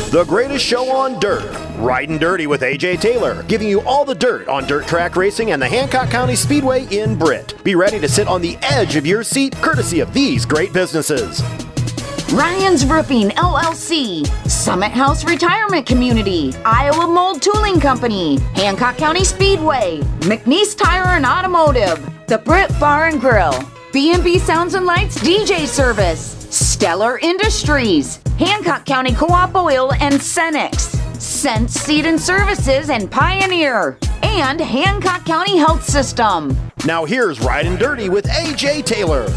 The greatest show on dirt, Riding Dirty with AJ Taylor, giving you all the dirt on dirt track racing and the Hancock County Speedway in Britt. Be ready to sit on the edge of your seat, courtesy of these great businesses. Ryan's Roofing, LLC, Summit House Retirement Community, Iowa Mold Tooling Company, Hancock County Speedway, McNeese Tire and Automotive, The Britt Bar and Grill, B&B Sounds and Lights DJ Service, Stellar Industries, Hancock County Co-op Oil and Cenex, Sense Seed and Services and Pioneer, and Hancock County Health System. Now here's Riding Dirty with AJ Taylor.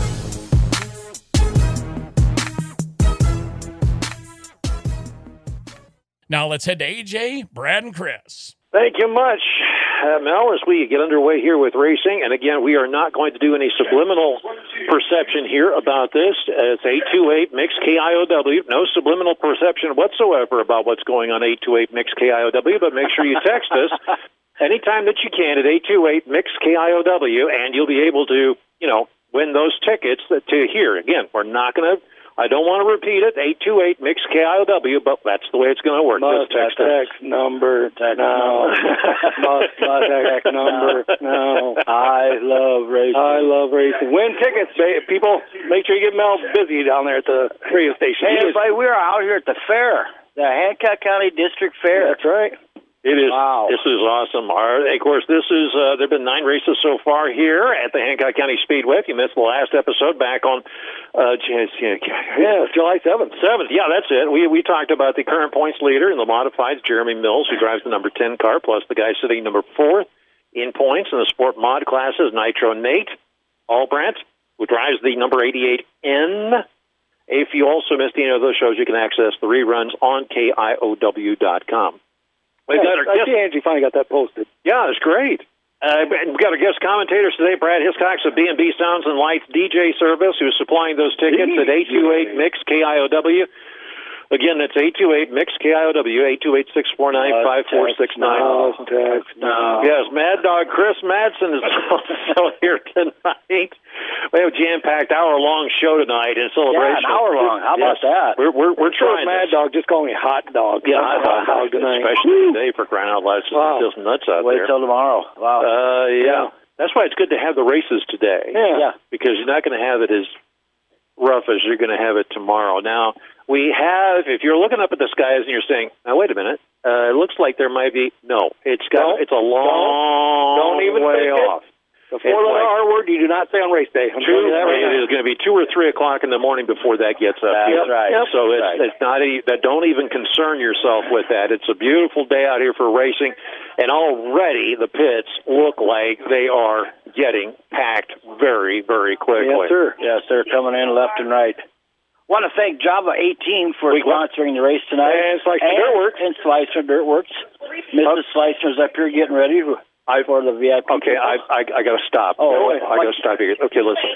Now let's head to AJ, Brad, and Chris. Thank you much, Mel, as we get underway here with racing. And again, we are not going to do any subliminal perception here about this. It's 828 Mix KIOW. No subliminal perception whatsoever about what's going on 828 Mix KIOW, but make sure you text us anytime that you can at 828 Mix KIOW, and you'll be able to, win those tickets to hear. Again, we're not going to, I don't want to repeat it, 828 Mix KIOW, but that's the way it's going to work. Must text number now. Must text number now. I love racing. Win tickets, people. Make sure you get Mel busy down there at the radio station. Hey, everybody, we're out here at the fair, the Hancock County District Fair. That's right. It is. Wow. This is awesome. Of course, this is. There have been 9 races so far here at the Hancock County Speedway. If you missed the last episode back on, July 7th. Yeah, that's it. We talked about the current points leader in the modifieds, Jeremy Mills, who drives the number 10 car, plus the guy sitting number 4 in points in the sport mod classes, Nitro Nate Albrandt, who drives the number 88N. If you also missed any of those shows, you can access the reruns on KIOW.com. I see Angie finally got that posted. Yeah, it's great. We've got our guest commentators today, Brad Hiscox of B&B Sounds and Lights DJ Service, who's supplying those tickets at 828 Mix KIOW. Again, that's 828 Mix KIOW, 828-649-5469. Yes, Mad Dog Chris Madsen is also here tonight. We have a jam-packed hour-long show tonight in celebration. Yeah, an hour long. How about that? We're trying. Mad Dog, just call me Hot Dog. Yeah, Hot Dog tonight. Especially today for crying out loud. It's just nuts out there. Wait till tomorrow. Wow. Yeah. That's why it's good to have the races today. Yeah. Because you're not going to have it as rough as you're going to have it tomorrow. Now, we have, if you're looking up at the skies and you're saying, now wait a minute, it looks like there might be, it's a long way off. The 4-letter R word you do not say on race day. It is going to be 2 or 3 o'clock in the morning before that gets up. That's right. So it's not don't even concern yourself with that. It's a beautiful day out here for racing, and already the pits look like they are getting packed very, very quickly. Yes, sir. Yes, they're coming in left and right. Want to thank Java 18 for sponsoring the race tonight. And Slicer Dirtworks. And Slicer Dirtworks. Mrs. Slicer's up here getting ready for the VIP. Okay, I got to stop. Oh, I got to stop here. Okay, listen.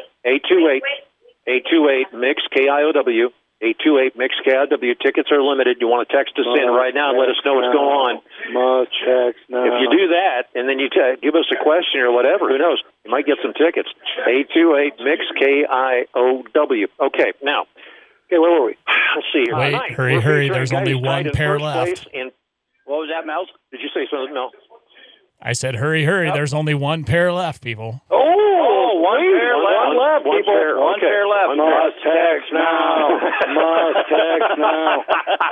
828 Mix KIOW. 828 Mix KIOW. Tickets are limited. You want to text us in right now and let us know what's going on. Must text now. If you do that, and then you give us a question or whatever, who knows? You might get some tickets. 828 Mix KIOW. Okay, now. Okay, where were we? Let's see here. Wait, hurry. There's only one pair left. What was that, Mel? Did you say something? No. I said, hurry. Yep. There's only one pair left, people. One pair left, people. One pair left. Must text now. Must text now.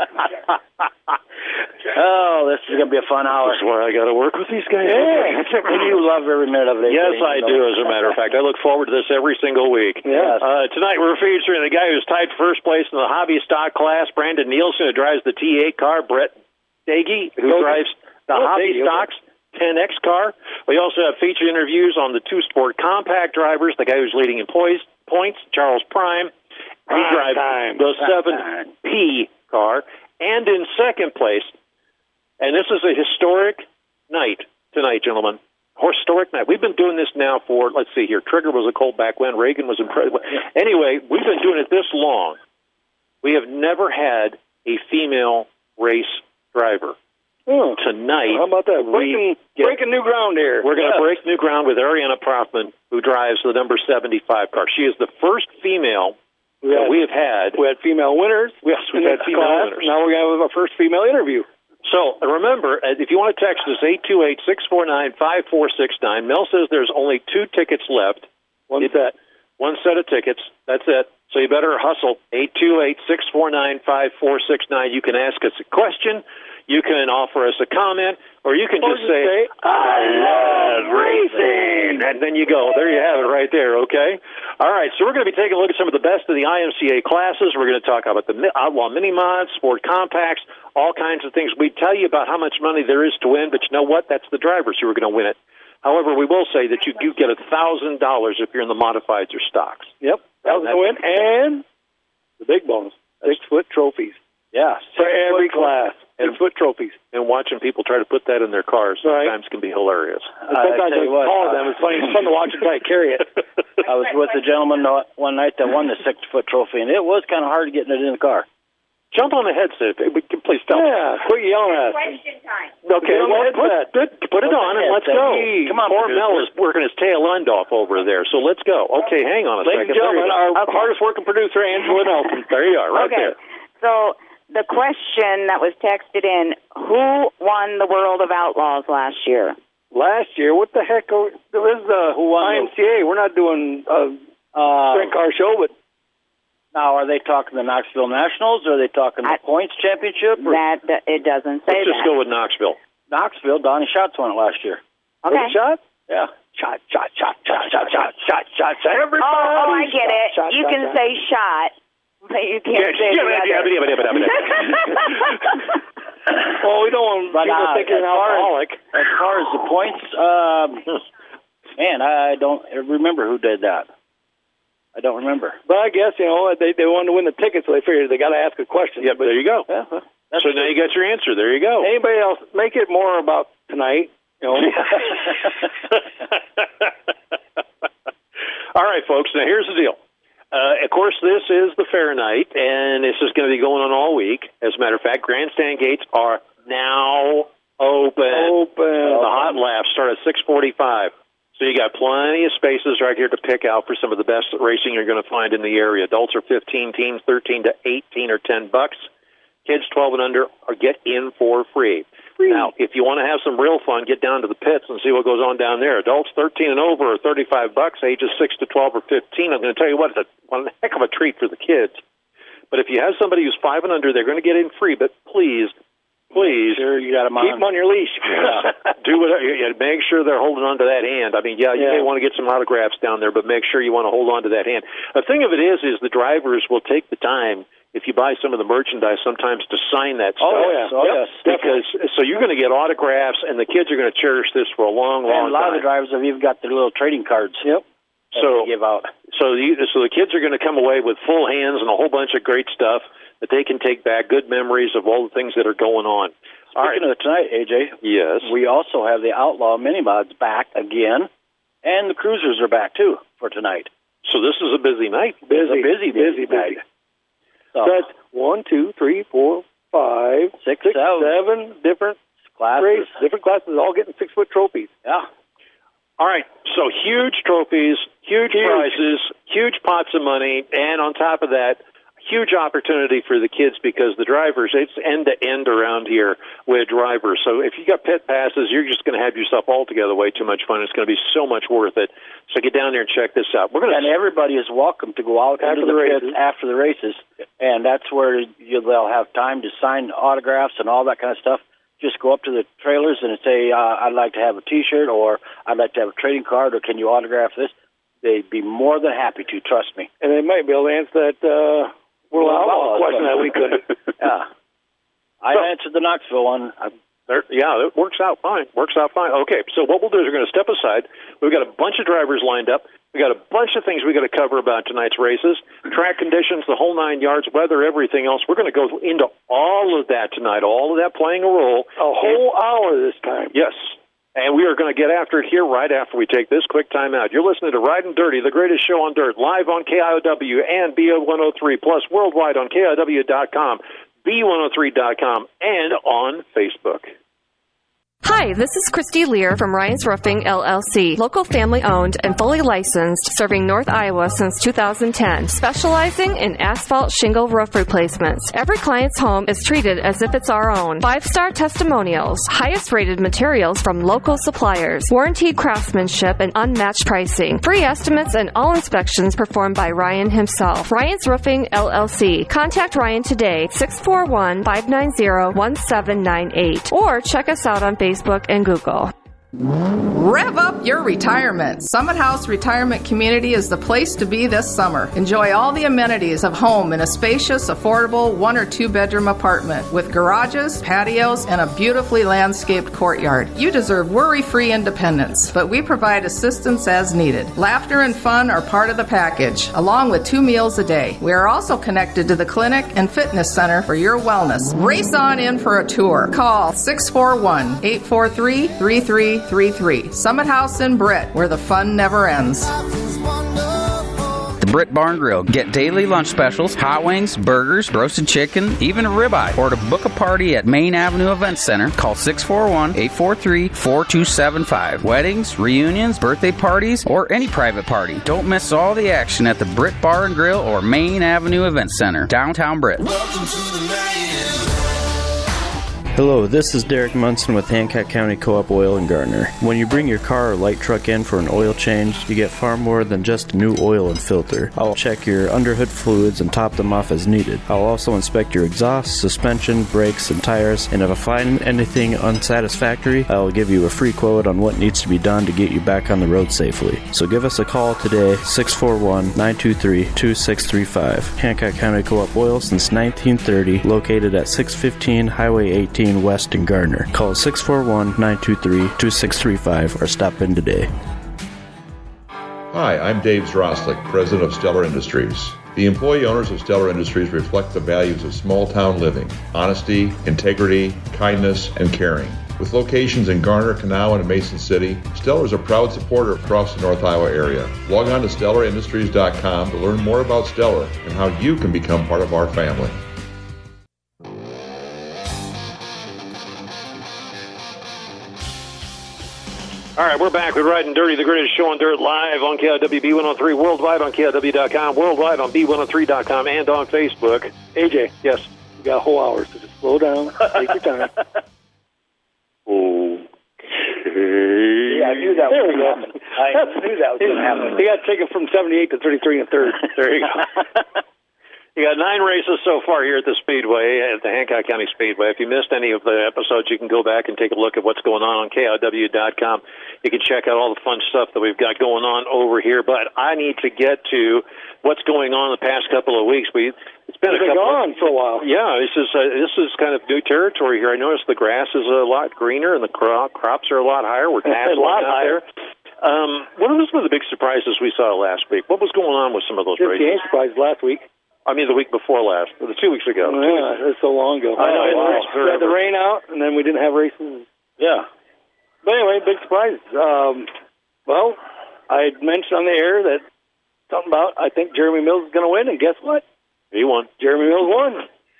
Oh, this is going to be a fun hour. That's why I got to work with these guys. Yeah. And you love every minute of it. Yes, I do, as a matter of fact. I look forward to this every single week. Yes. Tonight we're featuring the guy who's tied first place in the hobby stock class, Brandon Nielsen, who drives the T8 car, Brett Dagey, who drives the hobby stocks 10X car. We also have feature interviews on the 2-sport compact drivers, the guy who's leading in points, Charles Prime. He drives the 7P car. And in second place, and this is a historic night tonight, gentlemen. Historic night. We've been doing this now for, let's see here, Trigger was a cold back when, Reagan was incredible. Anyway, we've been doing it this long. We have never had a female race driver. Tonight, how about that? Breaking new ground here. We're going to break new ground with Ariana Prothman, who drives the number 75 car. She is the first female we have had. We had female winners. Yes, we've had female winners. Now we're going to have our first female interview. So remember, if you want to text us, 828-649-5469. Mel says there's only 2 tickets left. One set of tickets. That's it. So you better hustle. 828-649-5469. You can ask us a question. You can offer us a comment, or you can just say, I love racing. And then you go. There you have it right there, okay? All right, so we're going to be taking a look at some of the best of the IMCA classes. We're going to talk about the Outlaw Mini Mods, Sport Compacts, all kinds of things. We tell you about how much money there is to win, but you know what? That's the drivers who are going to win it. However, we will say that you do get $1,000 if you're in the modifieds or stocks. Yep, that was the win. And the big bonus, 6-foot trophies. Yeah, for every class. 6-foot trophies. And watching people try to put that in their cars sometimes can be hilarious. Sometimes I call them. It's funny. It's fun to watch them try to carry it. I was with a gentleman one night that won the 6-foot trophy, and it was kind of hard getting it in the car. Jump on the headset. Please tell me. Yeah, quit yelling at us. Question time. Okay, well, put it on and let's go. Come on, poor Mel is working his tail end off over there, so let's go. Okay, hang on a second. Ladies and gentlemen, our hardest working producer, Angela Nelson. There you are, right there. So the question that was texted in, who won the World of Outlaws last year? Last year? What the heck? There is the IMCA. We're not doing a sprint car show, but... Now, are they talking the Knoxville Nationals, or are they talking the Points Championship? That it doesn't say Let's just go with Knoxville. Knoxville, Donnie Schatz won it last year. Okay. Shot? Yeah. Shot. Everybody. Oh, I get it. You can say shot, but you can't say the other. Well, we don't want people thinking an alcoholic. As far as the points, man, I don't remember who did that. I don't remember. But I guess, they wanted to win the ticket, so they figured they got to ask a question. Yep, there you go. Yeah, so now you got your answer. There you go. Anybody else, make it more about tonight. All right, folks, now here's the deal. Of course, this is the fair night, and this is going to be going on all week. As a matter of fact, grandstand gates are now open. The hot laps start at 6:45. So you got plenty of spaces right here to pick out for some of the best racing you're going to find in the area. Adults are 15, teens 13 to 18 or $10. Kids 12 and under get in for free. Now, if you want to have some real fun, get down to the pits and see what goes on down there. Adults 13 and over are $35. Ages 6 to 12 or 15. I'm going to tell you what, it's one heck of a treat for the kids. But if you have somebody who's 5 and under, they're going to get in free. But please, sure, you got them keep them on your leash. Do whatever. Make sure they're holding on to that hand. I mean, you may want to get some autographs down there, but make sure you want to hold on to that hand. The thing of it is the drivers will take the time, if you buy some of the merchandise, sometimes to sign that stuff. Yes. Because so you're going to get autographs, and the kids are going to cherish this for a long, long time. And a lot of the drivers have even got their little trading cards. Yep. So give out. So the kids are going to come away with full hands and a whole bunch of great stuff that they can take back, good memories of all the things that are going on. Speaking of tonight, AJ, yes, we also have the Outlaw Mini Mods back again, and the Cruisers are back too for tonight. So this is a busy night. Busy night. So that's 1, 2, 3, 4, 5, 6, 7 different classes. Different classes, all getting 6-foot trophies. Yeah. All right. So huge trophies, huge prizes, huge pots of money, and on top of that, huge opportunity for the kids because the drivers, it's end-to-end around here with drivers. So if you got pit passes, you're just going to have yourself altogether way too much fun. It's going to be so much worth it. So get down there and check this out. And everybody is welcome to go out into the pits after the races, and that's where they'll have time to sign autographs and all that kind of stuff. Just go up to the trailers and say, I'd like to have a T-shirt, or I'd like to have a trading card, or can you autograph this? They'd be more than happy to, trust me. And they might be able to answer that World Outlaw question that we couldn't. Yeah. I answered the Knoxville one. Yeah, it works out fine. Okay, so what we'll do is we're going to step aside. We've got a bunch of drivers lined up. We've got a bunch of things we've got to cover about tonight's races, track conditions, the whole 9 yards, weather, everything else. We're going to go into all of that tonight, all of that playing a role. A whole hour this time. Yes. And we are going to get after it here right after we take this quick time out. You're listening to Riding Dirty, the greatest show on dirt, live on KIOW and B103, plus worldwide on KIOW.com, B103.com, and on Facebook. Hi, this is Christy Lear from Ryan's Roofing, LLC. Local family-owned and fully licensed, serving North Iowa since 2010, specializing in asphalt shingle roof replacements. Every client's home is treated as if it's our own. 5-star testimonials, highest-rated materials from local suppliers, warranted craftsmanship, and unmatched pricing. Free estimates and all inspections performed by Ryan himself. Ryan's Roofing, LLC. Contact Ryan today, 641-590-1798, or check us out on Facebook and Google. Rev up your retirement. Summit House Retirement Community is the place to be this summer. Enjoy all the amenities of home in a spacious, affordable 1 or 2 bedroom apartment with garages, patios, and a beautifully landscaped courtyard. You deserve worry-free independence, but we provide assistance as needed. Laughter and fun are part of the package, along with 2 meals a day. We are also connected to the clinic and fitness center for your wellness. Race on in for a tour. Call 641-843-3333. Summit House in Britt, where the fun never ends. The Britt Barn Grill. Get daily lunch specials, hot wings, burgers, roasted chicken, even a ribeye. Or to book a party at Main Avenue Event Center, call 641-843-4275. Weddings, reunions, birthday parties, or any private party. Don't miss all the action at the Britt Barn Grill or Main Avenue Event Center, downtown Britt. Welcome to the man. Hello, this is Derek Munson with Hancock County Co-op Oil in Gardner. When you bring your car or light truck in for an oil change, you get far more than just new oil and filter. I'll check your underhood fluids and top them off as needed. I'll also inspect your exhaust, suspension, brakes, and tires, and if I find anything unsatisfactory, I'll give you a free quote on what needs to be done to get you back on the road safely. So give us a call today, 641-923-2635. Hancock County Co-op Oil since 1930, located at 615 Highway 18 West in Gardner. Call 641-923-2635 or stop in today. Hi, I'm Dave Zroslik, president of Stellar Industries. The employee owners of Stellar Industries reflect the values of small-town living, honesty, integrity, kindness, and caring. With locations in Garner, Kanawha, and Mason City, Stellar is a proud supporter across the North Iowa area. Log on to StellarIndustries.com to learn more about Stellar and how you can become part of our family. All right, we're back with Riding Dirty, the greatest show on dirt, live on KIWB 103, worldwide on KIW.com, worldwide on B103.com, and on Facebook. AJ. Yes. You got a whole hour, so just slow down. Take your time. Yeah, I knew that was going to happen. I knew that was going to happen. You got to take it from 78 to 33 and a third. There you go. You got 9 races so far here at the Speedway, at the Hancock County Speedway. If you missed any of the episodes, you can go back and take a look at what's going on KIW.com. You can check out all the fun stuff that we've got going on over here. But I need to get to what's going on the past couple of weeks. It's been gone for a while. Yeah, this is kind of new territory here. I noticed the grass is a lot greener and the crops are a lot higher. We're a lot higher. What was one of the big surprises we saw last week? What was going on with some of those races? The surprise last week. I mean, the week before last, or the 2 weeks ago. Yeah, it's so long ago. I know. We had the rain out, and then we didn't have races. Yeah. But anyway, big surprise. Well, I had mentioned on the air that something about, I think Jeremy Mills is going to win, and guess what? He won. Jeremy Mills won.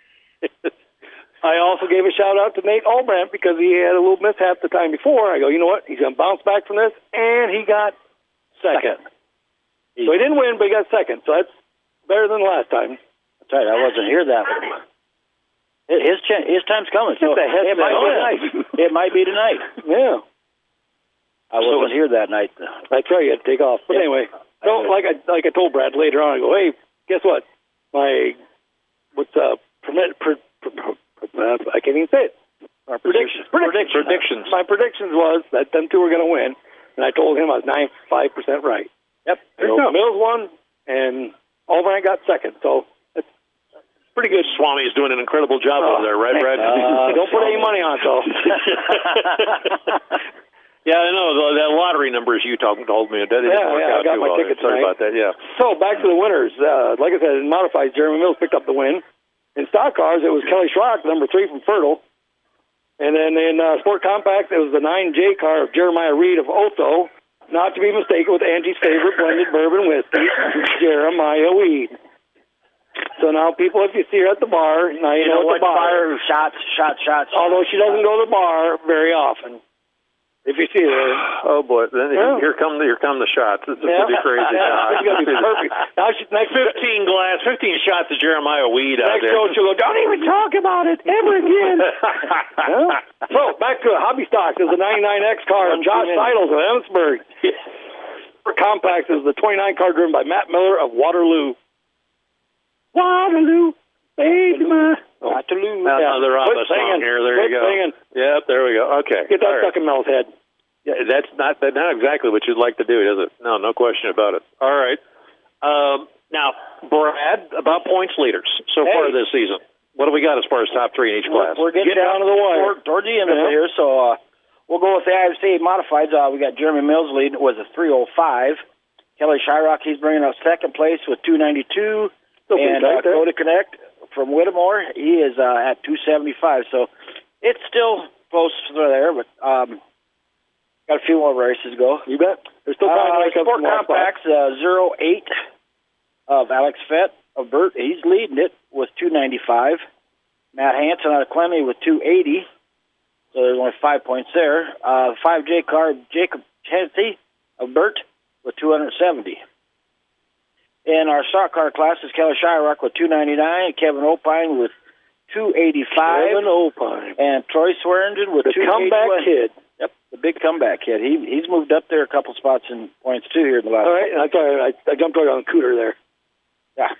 I also gave a shout-out to Nate Albrandt because he had a little mishap the time before. I go, you know what? He's going to bounce back from this, and he got second. So he didn't win, but he got second. So that's better than last time. That's right. I wasn't here that way. His time's coming. So it might be tonight. It might be tonight. Yeah. I wasn't here that night. That's right. You had to take off. But anyway, like I told Brad later on, I go, hey, guess what? I can't even say it. Predictions. My predictions was that them two were going to win, and I told him I was 95% right. Yep. Mills won, and Albrandt got second, so it's pretty good. Swami's doing an incredible job over there, right, Brad? Don't put any money on it, though. Yeah, I know. That lottery numbers you told me, that didn't work out I got too my well. ticket Sorry about that, yeah. So, back to the winners. Like I said, in modifieds, Jeremy Mills picked up the win. In stock cars, it was Kelly Schrock, number 3 from Fertile. And then in Sport Compact, it was the 9J car of Jeremiah Reed of Otho, not to be mistaken with Angie's favorite blended bourbon whiskey, Jeremiah Weed. So now, people, if you see her at the bar, now you know what the bar. Shots. Although she doesn't go to the bar very often. If you see it. Oh boy! Then here come the shots. This is gonna be crazy. It's gonna be perfect. Now, next 15 shots of Jeremiah Weed out next there. show, she'll go, don't even talk about it ever again. So back to Hobby Stocks is the 99X car of Josh Seidels of Emmitsburg. Compacts is the 29 car driven by Matt Miller of Waterloo. Waterloo, baby, my Waterloo. Another Rama song here. There you go. Singing. Yep, there we go. Okay. Get that stuck in Mel's head. Yeah, that's not exactly what you'd like to do, is it? No question about it. All right. Now, Brad, about points leaders so far this season. What do we got as far as top three in each class? We're getting down to the wire towards the end of it here, so we'll go with the IFC Modifieds. We got Jeremy Mills leading with a 305. Kelly Shyrock, he's bringing up second place with 292. And Cody Connect from Whittemore, he is at 275. So it's still close there, but got a few more races to go. You bet. There's still time to make up Sport Compacts 08 of Alex Fett of Burt. He's leading it with 295. Matt Hansen out of Clemmy with 280. So there's only 5 points there. 5J car, Jacob Hennessy of Burt with 270. In our stock car classes, Kelly Shyrock with 299, Kevin Opine with 285. Kevin Opine. And Troy Swearingen with 281. The comeback kid. Yep, the big comeback kid. He's moved up there a couple spots in points, too, here in the last All right, I jumped right on Cooter there. Yeah.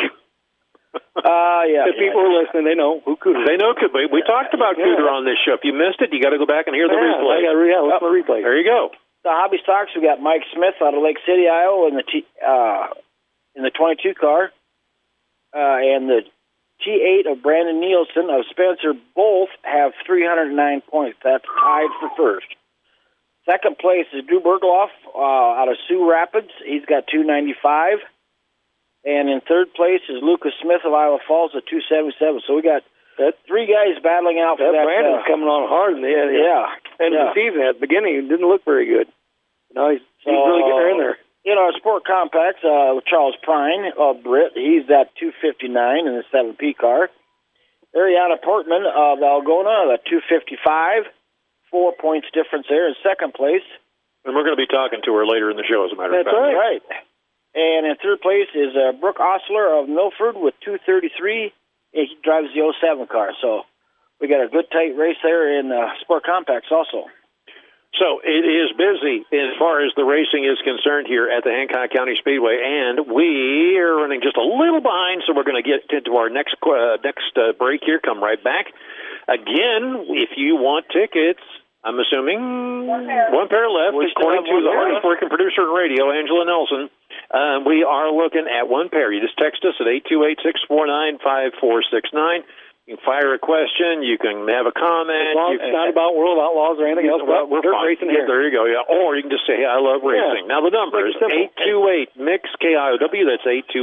If people are listening, they know who Cooter is. They know Cooter. We talked about Cooter on this show. If you missed it, you got to go back and hear the replay. Listen to the replay. There you go. The Hobby Stocks, we got Mike Smith out of Lake City, Iowa, in the 22 car, and the T8 of Brandon Nielsen of Spencer both have 309 points. That's tied for first. Second place is Drew Bergloff out of Sioux Rapids. He's got 295. And in third place is Lucas Smith of Iowa Falls at 277. So we got three guys battling out for that. Brandon's coming on hard in the end. End of the season. At the beginning, he didn't look very good. Now he's really getting her in there. In our Sport Compacts, Charles Prine of Britt, he's at 259 in the 7P car. Ariana Portman of Algona at 255. 4 points difference there in second place. And we're going to be talking to her later in the show, as a matter of fact. That's right. And in third place is Brooke Osler of Milford with 233. He drives the 07 car. So we got a good tight race there in Sport Compacts also. So it is busy as far as the racing is concerned here at the Hancock County Speedway, and we are running just a little behind, so we're going to get into our next break here. Come right back. Again, if you want tickets, I'm assuming one pair left, according to the hardest working producer in radio, Angela Nelson. We are looking at one pair. You just text us at 828-649-5469. You can fire a question. You can have a comment. It's not about World Outlaws or anything else. We're racing here. There you go. Yeah. Or you can just say, hey, I love racing. Now, the number is 828-MIX-KIOW. That's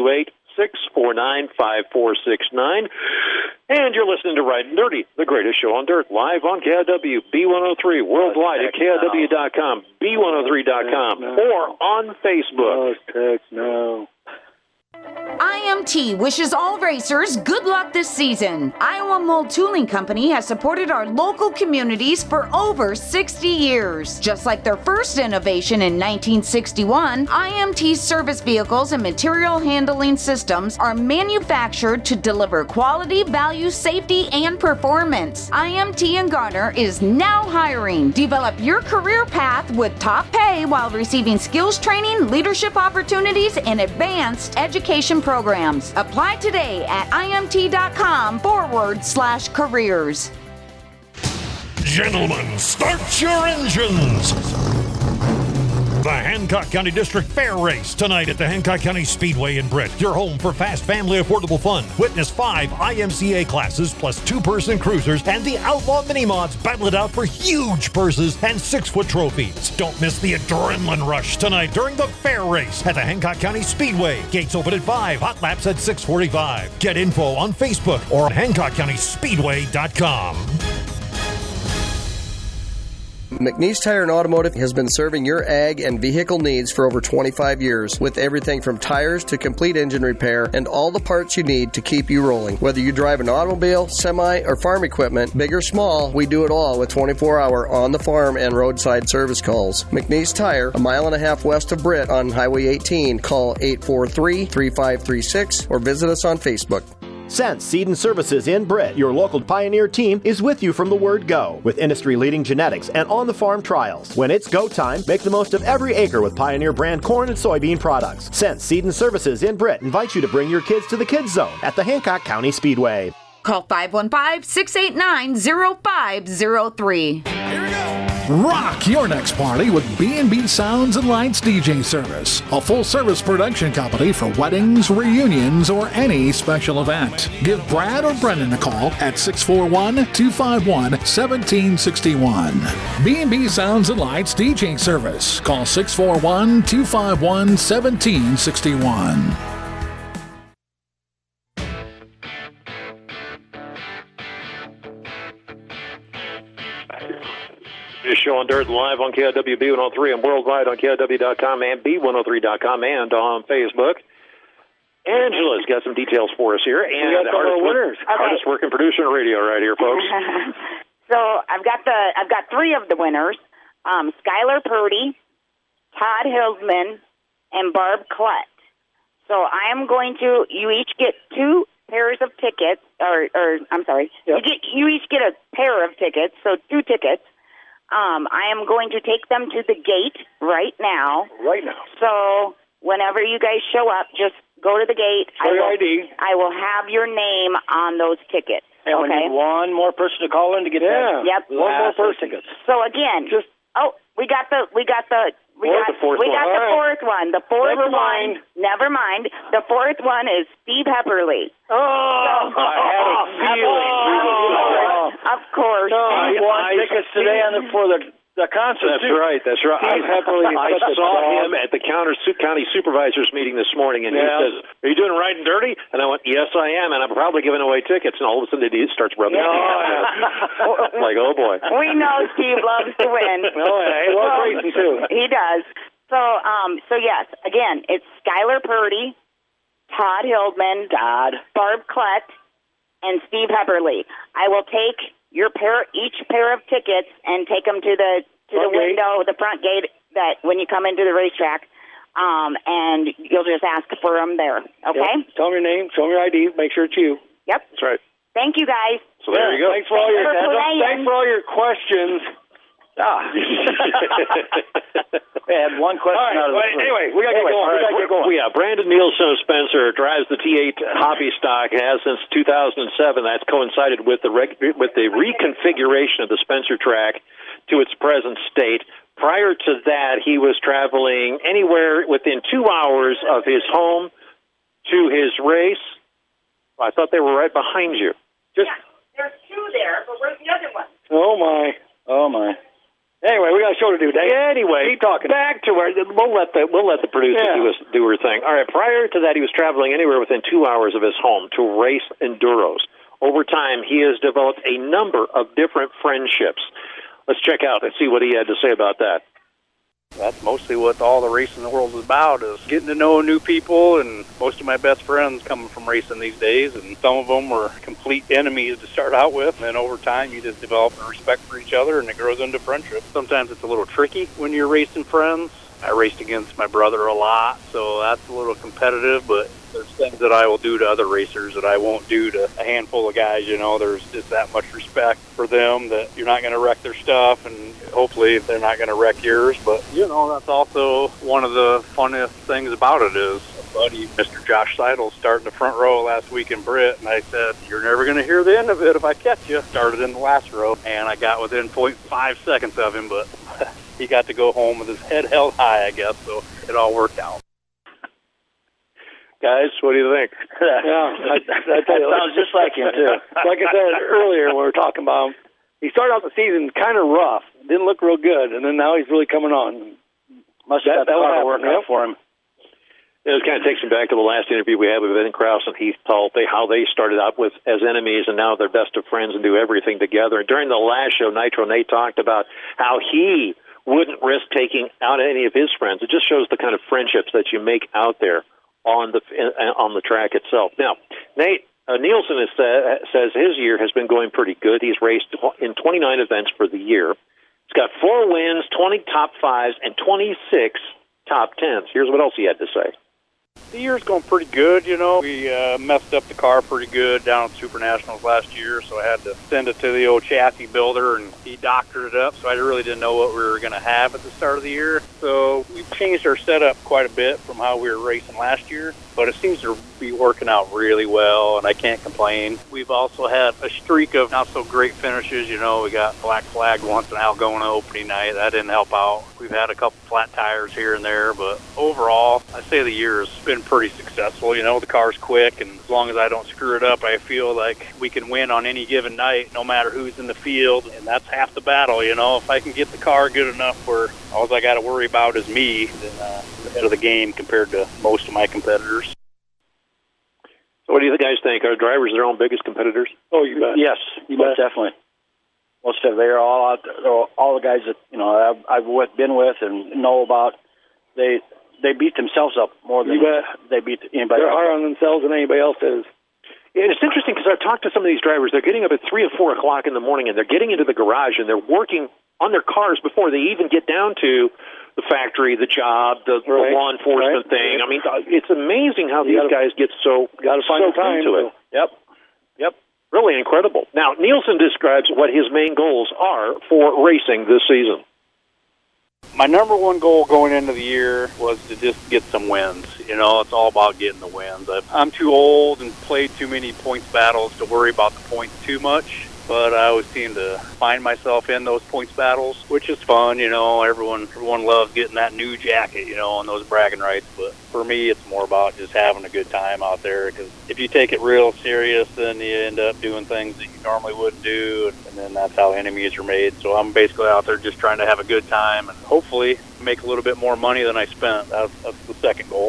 828-649-5469. And you're listening to Riding Dirty, the greatest show on dirt, live on KIOW, B103, worldwide at KIOW.com, B103.com, or on Facebook. No. IMT wishes all racers good luck this season. Iowa Mold Tooling Company has supported our local communities for over 60 years. Just like their first innovation in 1961, IMT's service vehicles and material handling systems are manufactured to deliver quality, value, safety, and performance. IMT and Garner is now hiring. Develop your career path with top pay while receiving skills training, leadership opportunities, and advanced education programs. Apply today at imt.com/careers. Gentlemen, start your engines. The Hancock County District Fair Race tonight at the Hancock County Speedway in Britt. Your home for fast, family, affordable fun. Witness 5 IMCA classes plus 2-person cruisers and the Outlaw Mini Mods battle it out for huge purses and 6-foot trophies. Don't miss the adrenaline rush tonight during the Fair Race at the Hancock County Speedway. Gates open at 5, hot laps at 6:45. Get info on Facebook or on HancockCountySpeedway.com. McNeese Tire and Automotive has been serving your ag and vehicle needs for over 25 years with everything from tires to complete engine repair and all the parts you need to keep you rolling. Whether you drive an automobile, semi, or farm equipment, big or small, we do it all with 24-hour on-the-farm and roadside service calls. McNeese Tire, a mile and a half west of Britt on Highway 18. Call 843-3536 or visit us on Facebook. Sense Seed and Services in Britt, your local Pioneer team, is with you from the word go with industry-leading genetics and on-the-farm trials. When it's go time, make the most of every acre with Pioneer brand corn and soybean products. Sense Seed and Services in Britt invites you to bring your kids to the Kids Zone at the Hancock County Speedway. Call 515-689-0503. Rock your next party with B&B Sounds and Lights DJ Service, a full-service production company for weddings, reunions, or any special event. Give Brad or Brendan a call at 641-251-1761. B&B Sounds and Lights DJ Service. Call 641-251-1761. This show on Dirt live on KIWB 103 and worldwide on KIW.com and B103.com and on Facebook. Angela's got some details for us here. And we got our winners. Hardest working producer on radio right here, folks. So I've got three of the winners: Skylar Purdy, Todd Hildman, and Barb Klett. So I am going to. You each get two pairs of tickets, or I'm sorry. Yep. You each get a pair of tickets, so two tickets. I am going to take them to the gate right now. Right now. So whenever you guys show up, just go to the gate. Show your ID. I will have your name on those tickets. And we need one more person to call in to get that. Yep. One more person. So again, we got the fourth one. The fourth one. Never mind. The fourth one is Steve Hepperly. Oh, I had a feeling. Of course. He won tickets today for the concert. That's right. That's right. I saw him at the county supervisors meeting this morning, and he says, "Are you doing Riding Dirty?" And I went, "Yes, I am." And I'm probably giving away tickets. And all of a sudden, he starts rubbing his hands. Like, oh boy. We know Steve loves to win. He loves racing too. He does. So yes, again, it's Skylar Purdy, Todd Hildman, Barb Klett, and Steve Hepperly. I will take each pair of tickets and take them to the window, the front gate that when you come into the racetrack, and you'll just ask for them there. Okay? Yep. Tell them your name, show them your ID, make sure it's you. Yep. That's right. Thank you, guys. So there you go. Thanks for all your questions. We had one question out of the Anyway, we got to get going. Yeah, Brandon Nielsen of Spencer drives the T8 hobby stock, has since 2007. That's coincided with the reconfiguration of the Spencer track to its present state. Prior to that, he was traveling anywhere within 2 hours of his home to his race. I thought they were right behind you. There's two there, but where's the other one? Oh my. Anyway, we got a show to do, Dave. Anyway, keep talking. Back to where we'll let the producer do her thing. All right. Prior to that, he was traveling anywhere within 2 hours of his home to race enduros. Over time, he has developed a number of different friendships. Let's check out and see what he had to say about that. That's mostly what all the racing in the world is about, is getting to know new people, and most of my best friends coming from racing these days, and some of them were complete enemies to start out with, and then over time you just develop a respect for each other, and it grows into friendship. Sometimes it's a little tricky when you're racing friends. I raced against my brother a lot, so that's a little competitive, but there's things that I will do to other racers that I won't do to a handful of guys. There's just that much respect for them that you're not going to wreck their stuff, and hopefully they're not going to wreck yours. But, that's also one of the funniest things about it is buddy, Mr. Josh Seidel, started the front row last week in Britt, and I said, "You're never going to hear the end of it if I catch you." Started in the last row, and I got within 0.5 seconds of him, but he got to go home with his head held high, I guess, so it all worked out. Guys, what do you think? I tell you, sounds just like him, too. Like I said earlier when we were talking about him, he started out the season kind of rough, didn't look real good, and then now he's really coming on. Must have had the car work out for him. It kind of takes me back to the last interview we had with Ben Krause and Heath Talt, how they started out as enemies and now they're best of friends and do everything together. And during the last show, Nitro Nate talked about how he wouldn't risk taking out any of his friends. It just shows the kind of friendships that you make out there on the track itself. Now, Nate, Nielsen says his year has been going pretty good. He's raced in 29 events for the year. He's got 4 wins, 20 top 5s, and 26 top 10s. Here's what else he had to say. The year's going pretty good, you know. We messed up the car pretty good down at Super Nationals last year, so I had to send it to the old chassis builder, and he doctored it up, so I really didn't know what we were going to have at the start of the year. So we've changed our setup quite a bit from how we were racing last year, but it seems to be working out really well, and I can't complain. We've also had a streak of not-so-great finishes. You know, we got black flagged once in Algona opening night. That didn't help out. We've had a couple flat tires here and there, but overall, I say the year has been pretty successful. You know, the car's quick, and as long as I don't screw it up, I feel like we can win on any given night, no matter who's in the field, and that's half the battle, you know. If I can get the car good enough where all I got to worry about is me, then I'm ahead of the game compared to most of my competitors. So what do you guys think? Are drivers their own biggest competitors? Oh, you bet. Yes, most definitely. Most of they're all out there. All the guys that I've been with and know about, they beat themselves up more than they beat anybody else. They're hard on themselves than anybody else is. Yeah, it's interesting because I've talked to some of these drivers. They're getting up at 3 or 4 o'clock in the morning, and they're getting into the garage, and they're working on their cars before they even get down to the factory, the job, the law enforcement thing. I mean, it's amazing how these guys get so into it. Yep. Really incredible. Now, Nielsen describes what his main goals are for racing this season. My number one goal going into the year was to just get some wins. You know, it's all about getting the wins. I'm too old and played too many points battles to worry about the points too much, but I always seem to find myself in those points battles, which is fun. You know, everyone loves getting that new jacket, you know, on those bragging rights, but for me, it's more about just having a good time out there, because if you take it real serious, then you end up doing things that you normally wouldn't do, and then that's how enemies are made. So I'm basically out there just trying to have a good time and hopefully make a little bit more money than I spent. That's the second goal.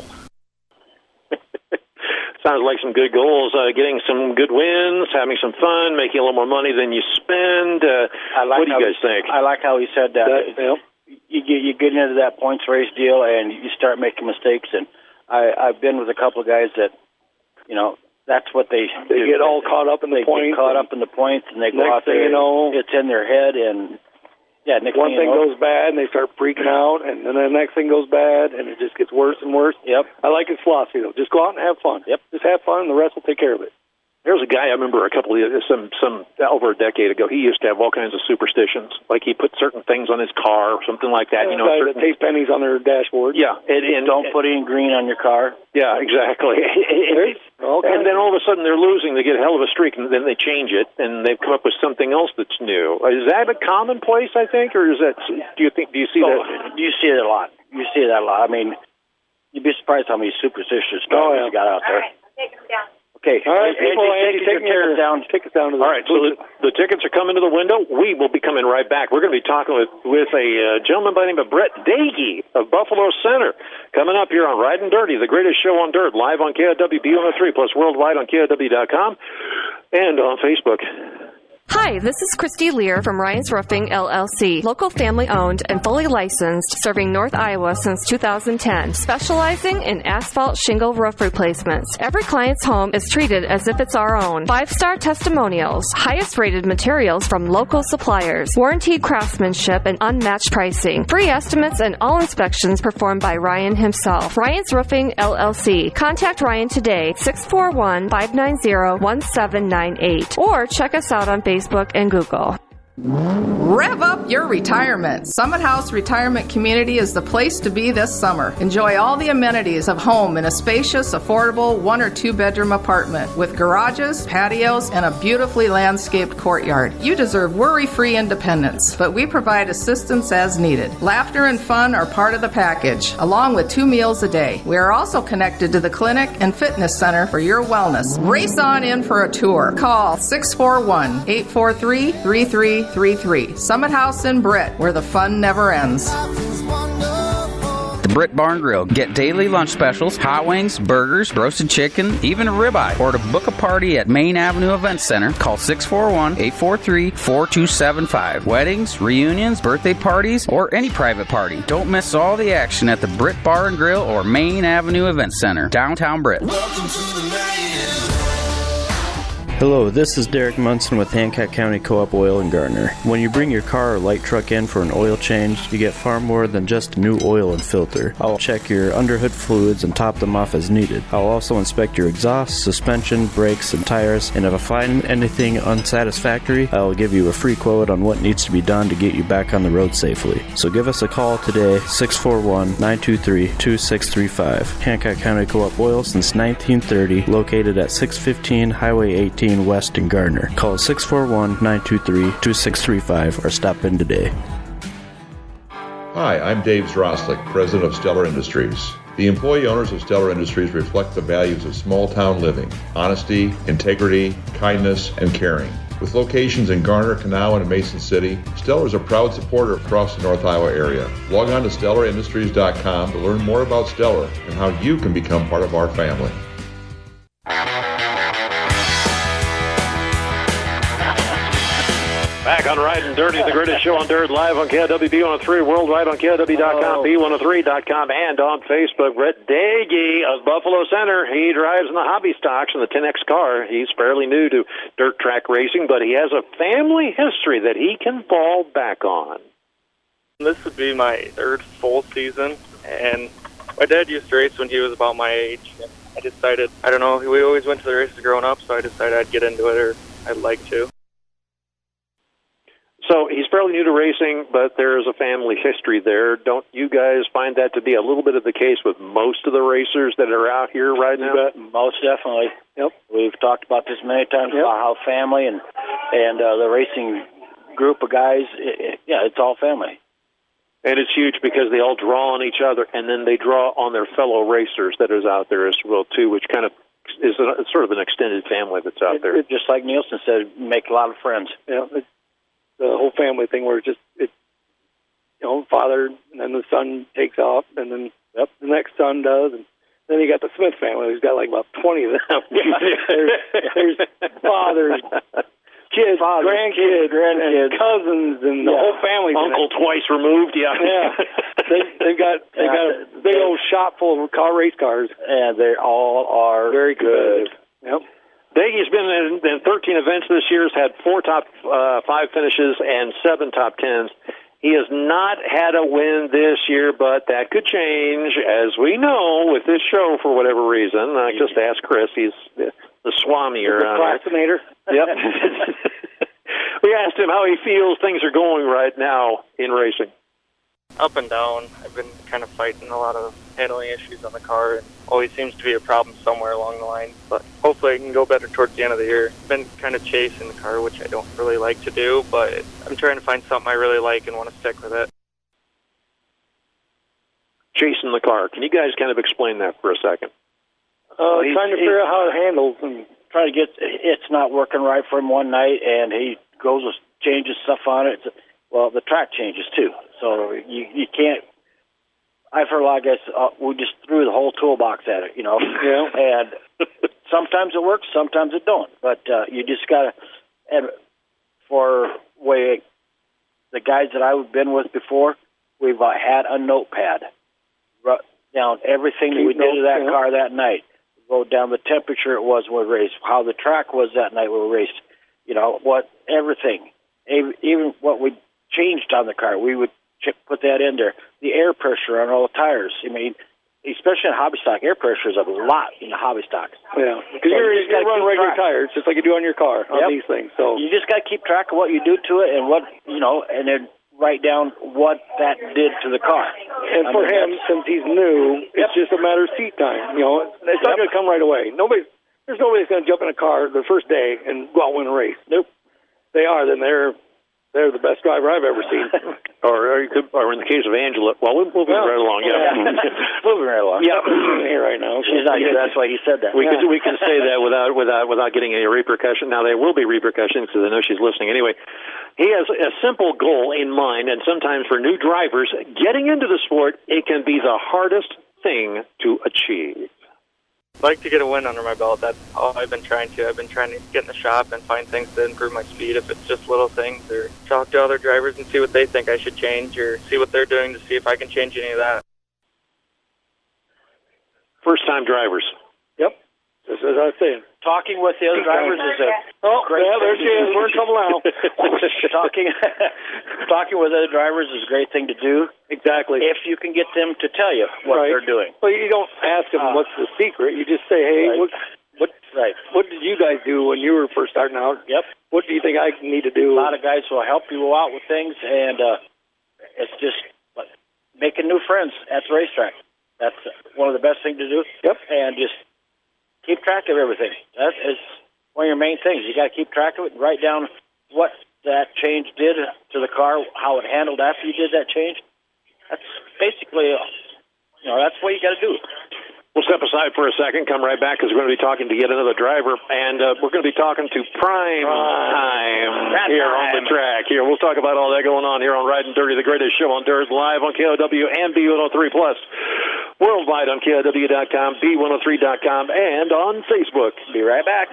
Sounds like some good goals, getting some good wins, having some fun, making a little more money than you spend. What do you guys think? I like how he said that. You get into that points race deal and you start making mistakes. And I've been with a couple of guys that, you know, that's what they do. Get all caught up in the points. They get caught up in the points, and they go out there. It's in their head, and next one thing goes bad, and they start freaking out, and then the next thing goes bad, and it just gets worse and worse. Yep. I like his philosophy, though. Just go out and have fun. Yep. Just have fun, and the rest will take care of it. There's a guy I remember some over a decade ago. He used to have all kinds of superstitions, like he put certain things on his car or something like that. You know, guys that taste pennies on their dashboard. Yeah, and don't put any green on your car. Yeah, exactly. And then all of a sudden they're losing. They get a hell of a streak, and then they change it, and they've come up with something else that's new. Is that a commonplace, I think, or is that? Do you see that? You see it a lot. You see that a lot. I mean, you'd be surprised how many superstitious drivers you got out there. All right, take them down. Okay. All right, people, Andy, take us down. Take us down to the. All right, so the tickets are coming to the window. We will be coming right back. We're going to be talking with a gentleman by the name of Brett Dagey of Buffalo Center, coming up here on Riding Dirty, the greatest show on dirt, live on KIW B103, plus worldwide on KIW.com and on Facebook. Hi, this is Christy Lear from Ryan's Roofing, LLC. Local family-owned and fully licensed, serving North Iowa since 2010, specializing in asphalt shingle roof replacements. Every client's home is treated as if it's our own. 5-star testimonials, highest-rated materials from local suppliers, warranted craftsmanship and unmatched pricing, free estimates and all inspections performed by Ryan himself. Ryan's Roofing, LLC. Contact Ryan today, 641-590-1798, or check us out on Facebook and Google. Rev up your retirement. Summit House Retirement Community is the place to be this summer. Enjoy all the amenities of home in a spacious, affordable 1 or 2 bedroom apartment with garages, patios, and a beautifully landscaped courtyard. You deserve worry-free independence, but we provide assistance as needed. Laughter and fun are part of the package, along with 2 meals a day. We are also connected to the clinic and fitness center for your wellness. Race on in for a tour. Call 641-843-3333. Summit House in Britt, where the fun never ends. The Britt Barn Grill. Get daily lunch specials, hot wings, burgers, roasted chicken, even a ribeye. Or to book a party at Main Avenue Event Center, call 641-843-4275. Weddings, reunions, birthday parties, or any private party. Don't miss all the action at the Britt Bar and Grill or Main Avenue Event Center, downtown Britt. Hello, this is Derek Munson with Hancock County Co-op Oil and Gardener. When you bring your car or light truck in for an oil change, you get far more than just new oil and filter. I'll check your underhood fluids and top them off as needed. I'll also inspect your exhaust, suspension, brakes, and tires, and if I find anything unsatisfactory, I'll give you a free quote on what needs to be done to get you back on the road safely. So give us a call today, 641-923-2635. Hancock County Co-op Oil since 1930, located at 615 Highway 18 West in Gardner. Call 641-923-2635 or stop in today. Hi, I'm Dave Zroslik, president of Stellar Industries. The employee owners of Stellar Industries reflect the values of small town living, honesty, integrity, kindness, and caring. With locations in Garner, Kanawha, and Mason City, Stellar is a proud supporter across the North Iowa area. Log on to StellarIndustries.com to learn more about Stellar and how you can become part of our family. Back on Riding Dirty, the greatest show on dirt, live on KIW B103, worldwide on KIW.com, B103.com, and on Facebook. Brett Dagey of Buffalo Center. He drives in the hobby stocks in the 10X car. He's fairly new to dirt track racing, but he has a family history that he can fall back on. This would be my third full season, and my dad used to race when he was about my age. I decided, I don't know, we always went to the races growing up, so I decided I'd get into it, or I'd like to. So he's fairly new to racing, but there's a family history there. Don't you guys find that to be a little bit of the case with most of the racers that are out here right now? Most definitely. Yep. We've talked about this many times about how family and the racing group of guys, it's all family. And it's huge because they all draw on each other, and then they draw on their fellow racers that is out there as well, too, which kind of is sort of an extended family that's out there. Just like Nielsen said, make a lot of friends. Yeah, the whole family thing where father and then the son takes off and then the next son does, and then you got the Smith family who's got like about 20 of them. there's fathers, kids, grandkids, and cousins, and the whole family. Uncle twice removed, They've got a big old shop full of race cars, and they all are very good. Yep. Dagey's been in 13 events this year, has had 4 top 5 finishes and 7 top 10s. He has not had a win this year, but that could change, as we know, with this show for whatever reason. Just ask Chris. He's the Swami around here. Procrastinator. Yep. We asked him how he feels things are going right now in racing. Up and down. I've been kind of fighting a lot of handling issues on the car, and always seems to be a problem somewhere along the line, but hopefully I can go better towards the end of the year. I've been kind of chasing the car, which I don't really like to do, but I'm trying to find something I really like and want to stick with it. Chasing the car. Can you guys kind of explain that for a second? Trying to figure out how it handles, and trying to get it's not working right for him one night, and he goes and changes stuff on it. Well, the track changes too, so you can't. I've heard a lot of guys, we just threw the whole toolbox at it, and sometimes it works, sometimes it don't. But you just got to, and for the guys that I've been with before, we've had a notepad, wrote down everything that we did to that car that night, wrote down the temperature it was when we raced, how the track was that night when we raced, everything, even what we changed on the car, we would put that in there. The air pressure on all the tires. I mean, especially in hobby stock, air pressure is a lot in the hobby stock. Yeah, because you run regular tires just like you do on your car on these things. So you just got to keep track of what you do to it and and then write down what that did to the car. And for him, since he's new, it's just a matter of seat time. It's not going to come right away. There's nobody that's going to jump in a car the first day and go out and win a race. Nope. They are. Then they're the best driver I've ever seen. Or in the case of Angela, well, we'll move right along. Yeah, moving right along. Yeah, here right now. She's not here. That's why he said that. We can say that without getting any repercussion. Now there will be repercussions because I know she's listening. Anyway, he has a simple goal in mind, and sometimes for new drivers getting into the sport, it can be the hardest thing to achieve. I'd like to get a win under my belt. That's all I've been trying to. I've been trying to get in the shop and find things to improve my speed, if it's just little things, or talk to other drivers and see what they think I should change, or see what they're doing to see if I can change any of that. First-time drivers. Yep. That's what I was saying. Talking with the other drivers is a great there she is. We're in trouble now. Talking with other drivers is a great thing to do. Exactly. If you can get them to tell you what they're doing. Well, you don't ask them what's the secret. You just say, hey, what did you guys do when you were first starting out? Yep. What do you think I need to do? A lot of guys will help you out with things, and it's just making new friends at the racetrack. That's one of the best things to do. Yep. And just keep track of everything. That is one of your main things. You got to keep track of it and write down what that change did to the car, how it handled after you did that change. That's basically, that's what you got to do. We'll step aside for a second, come right back, because we're going to be talking to yet another driver, and we're going to be talking to Prime Time here on the track. Here, we'll talk about all that going on here on Riding Dirty, the greatest show on dirt, live on KOW and B103+, worldwide on KOW.com, B103.com, and on Facebook. Be right back.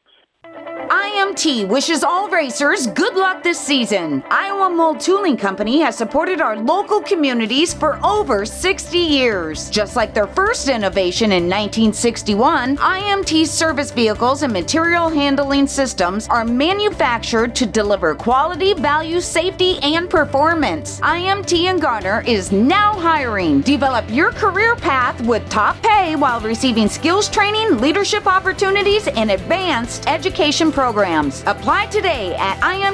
IMT wishes all racers good luck this season. Iowa Mold Tooling Company has supported our local communities for over 60 years. Just like their first innovation in 1961, IMT's service vehicles and material handling systems are manufactured to deliver quality, value, safety, and performance. IMT and Garner is now hiring. Develop your career path with top pay while receiving skills training, leadership opportunities, and advanced education programs. Apply today at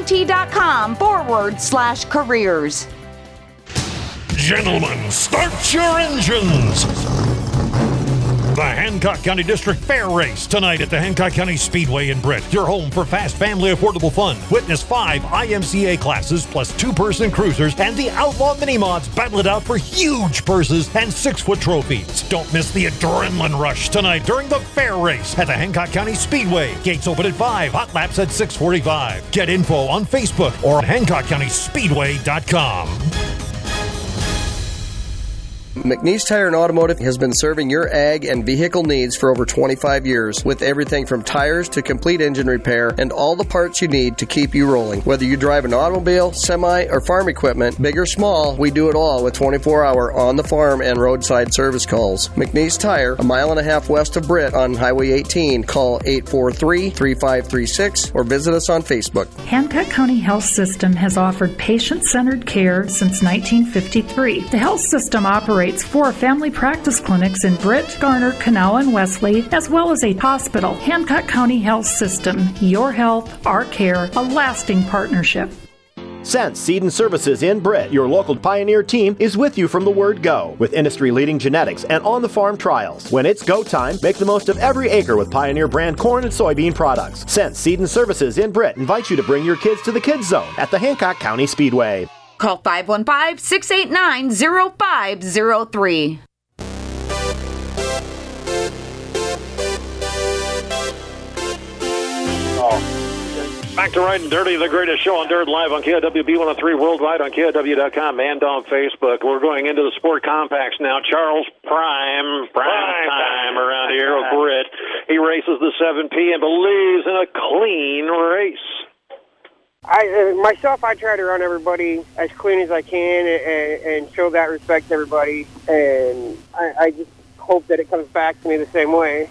imt.com/careers. Gentlemen, start your engines. The Hancock County District Fair Race tonight at the Hancock County Speedway in Britt. Your home for fast, family, affordable fun. Witness 5 IMCA classes plus 2-person cruisers and the Outlaw Mini Mods battle it out for huge purses and 6-foot trophies. Don't miss the adrenaline rush tonight during the Fair Race at the Hancock County Speedway. Gates open at 5, hot laps at 6:45. Get info on Facebook or on HancockCountySpeedway.com. McNeese Tire and Automotive has been serving your ag and vehicle needs for over 25 years with everything from tires to complete engine repair and all the parts you need to keep you rolling. Whether you drive an automobile, semi, or farm equipment, big or small, we do it all with 24-hour on-the-farm and roadside service calls. McNeese Tire, a mile and a half west of Britt on Highway 18. Call 843-3536 or visit us on Facebook. Hancock County Health System has offered patient-centered care since 1953. The health system operates 4 family practice clinics in Britt, Garner, Kanawha, and Wesley, as well as a hospital. Hancock County Health System. Your health, our care, a lasting partnership. Sense Seed and Services in Britt, your local Pioneer team, is with you from the word go with industry-leading genetics and on-the-farm trials. When it's go time, make the most of every acre with Pioneer brand corn and soybean products. Sense Seed and Services in Britt invites you to bring your kids to the Kids Zone at the Hancock County Speedway. Call 515-689-0503. Back to Riding Dirty, the greatest show on dirt, live on KOWB 103 worldwide on KOW.com and on Facebook. We're going into the Sport Compacts now. Charles Prime time around here with Britt. He races the 7P and believes in a clean race. I try to run everybody as clean as I can and show that respect to everybody, and I just hope that it comes back to me the same way.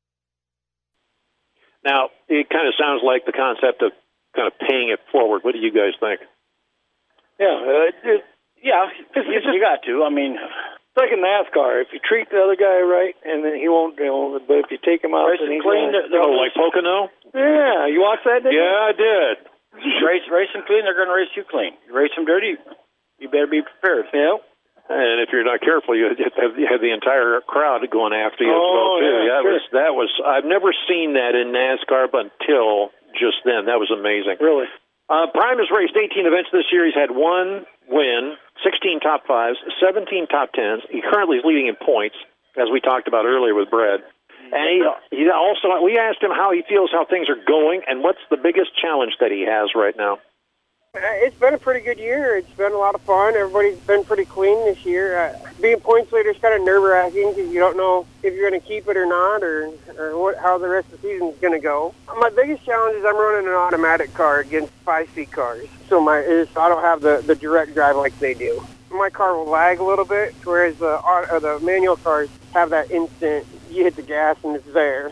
Now, it kind of sounds like the concept of kind of paying it forward. What do you guys think? Yeah, you got to. I mean, it's like in NASCAR. If you treat the other guy right, and then he won't, but if you take him out, and he's clean. Like Pocono? Yeah, you watched that, didn't you? Yeah, I did. Race them clean, they're going to race you clean. You race them dirty, you better be prepared. Yeah. And if you're not careful, you have the entire crowd going after you as well, too. Yeah, that was. I've never seen that in NASCAR until just then. That was amazing. Really? Prime has raced 18 events this year. He's had 1 win, 16 top 5s, 17 top 10s. He currently is leading in points, as we talked about earlier with Brad. And he also, we asked him how he feels, how things are going, and what's the biggest challenge that he has right now. It's been a pretty good year. It's been a lot of fun. Everybody's been pretty clean this year. Being points leader is kind of nerve-wracking because you don't know if you're going to keep it or not, or how the rest of the season is going to go. My biggest challenge is I'm running an automatic car against 5-speed cars, so I don't have the direct drive like they do. My car will lag a little bit, whereas the manual cars have that instant. You hit the gas and it's there.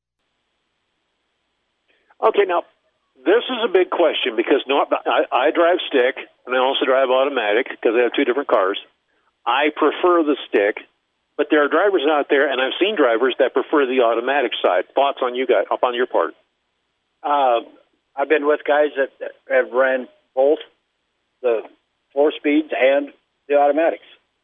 Okay, now, this is a big question because I drive stick, and I also drive automatic because I have two different cars. I prefer the stick, but there are drivers out there, and I've seen drivers that prefer the automatic side. Thoughts on you guys, up on your part? I've been with guys that have ran both the 4-speeds and the automatics.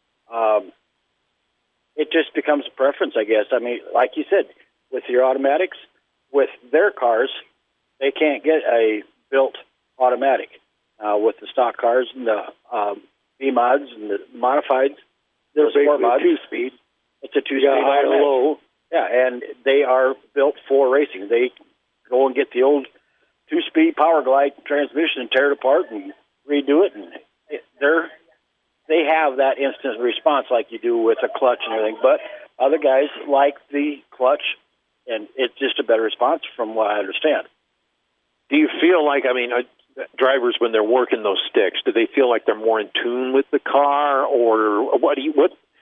It just becomes a preference, I guess. I mean, like you said, with your automatics, with their cars, they can't get a built automatic. With the stock cars and the B-mods and the modifieds, they're basically 2-speed. It's a 2-speed high and low. Yeah, and they are built for racing. They go and get the old 2-speed Power Glide transmission and tear it apart and redo it, and they have that instant response like you do with a clutch and everything. But other guys like the clutch, and it's just a better response from what I understand. Do you feel like, drivers, when they're working those sticks, do they feel like they're more in tune with the car, or what? Is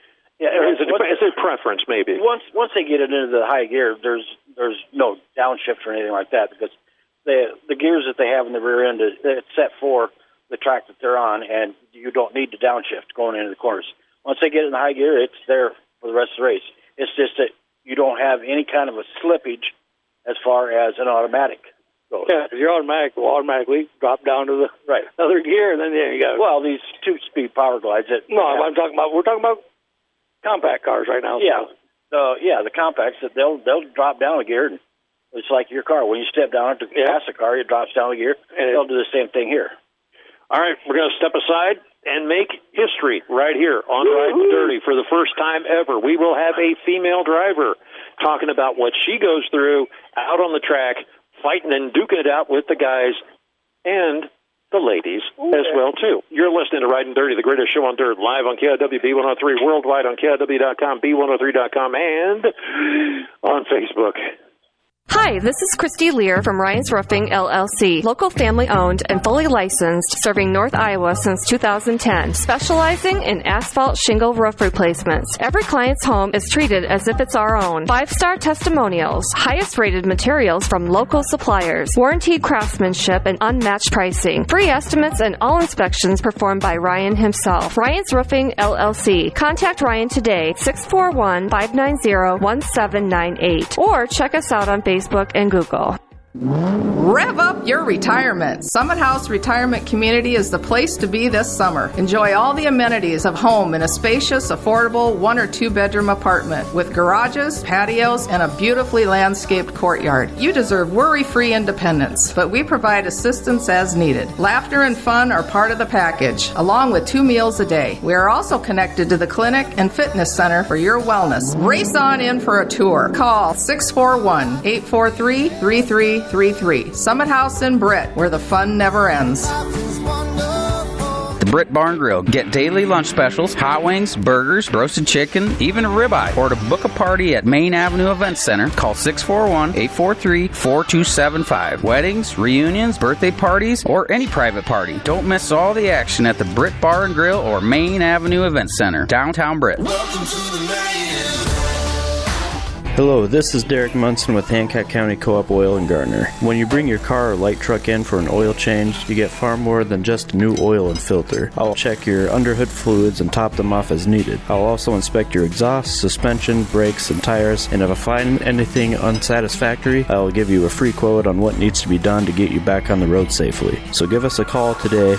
it preference maybe? Once they get it into the high gear, there's no downshift or anything like that, because the gears that they have in the rear end, it's set for the track that they're on, and you don't need to downshift going into the corners. Once they get in the high gear, it's there for the rest of the race. It's just that you don't have any kind of a slippage as far as an automatic goes. Yeah, because your automatic will automatically drop down to the other gear, and then there you go. Well, these 2-speed Power Glides. We're talking about compact cars right now. Yeah, the compacts, they'll drop down a gear, and it's like your car. When you step down to pass a car, it drops down a gear, and they'll do the same thing here. All right, we're going to step aside and make history right here on Riding Dirty. For the first time ever, we will have a female driver talking about what she goes through out on the track, fighting and duking it out with the guys and the ladies as well, too. You're listening to Riding Dirty, the greatest show on dirt, live on KIW B103, worldwide on KIW.com, B103.com, and on Facebook. Hi, this is Christy Lear from Ryan's Roofing, LLC. Local family-owned and fully licensed, serving North Iowa since 2010, specializing in asphalt shingle roof replacements. Every client's home is treated as if it's our own. 5-star testimonials, highest-rated materials from local suppliers, warranted craftsmanship and unmatched pricing, free estimates and all inspections performed by Ryan himself. Ryan's Roofing, LLC. Contact Ryan today, 641-590-1798, or check us out on Facebook and Google. Rev up your retirement. Summit House Retirement Community is the place to be this summer. Enjoy all the amenities of home in a spacious, affordable 1 or 2 bedroom apartment with garages, patios, and a beautifully landscaped courtyard. You deserve worry-free independence, but we provide assistance as needed. Laughter and fun are part of the package, along with 2 meals a day. We are also connected to the clinic and fitness center for your wellness. Race on in for a tour. Call 641-843-3333. Summit House in Britt, where the fun never ends. The Britt Barn Grill. Get daily lunch specials, hot wings, burgers, roasted chicken, even a ribeye. Or to book a party at Main Avenue Event Center, call 641-843-4275. Weddings, reunions, birthday parties, or any private party. Don't miss all the action at the Britt Barn Grill or Main Avenue Event Center, downtown Britt. Welcome to the land. Hello, this is Derek Munson with Hancock County Co-op Oil in Gardner. When you bring your car or light truck in for an oil change, you get far more than just new oil and filter. I'll check your underhood fluids and top them off as needed. I'll also inspect your exhaust, suspension, brakes, and tires, and if I find anything unsatisfactory, I'll give you a free quote on what needs to be done to get you back on the road safely. So give us a call today,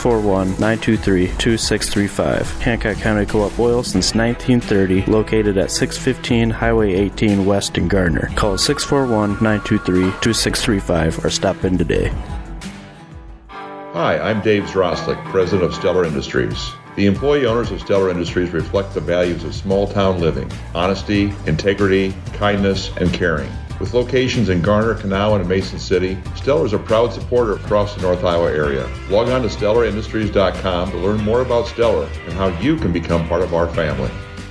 641-923-2635. Hancock County Co-op Oil since 1930, located at 615 Highway 18 West in Gardner. Call 641-923-2635 or stop in today. Hi, I'm Dave Zroslik, president of Stellar Industries. The employee owners of Stellar Industries reflect the values of small-town living, honesty, integrity, kindness, and caring. With locations in Garner, Kanawha, and Mason City, Stellar is a proud supporter across the North Iowa area. Log on to StellarIndustries.com to learn more about Stellar and how you can become part of our family.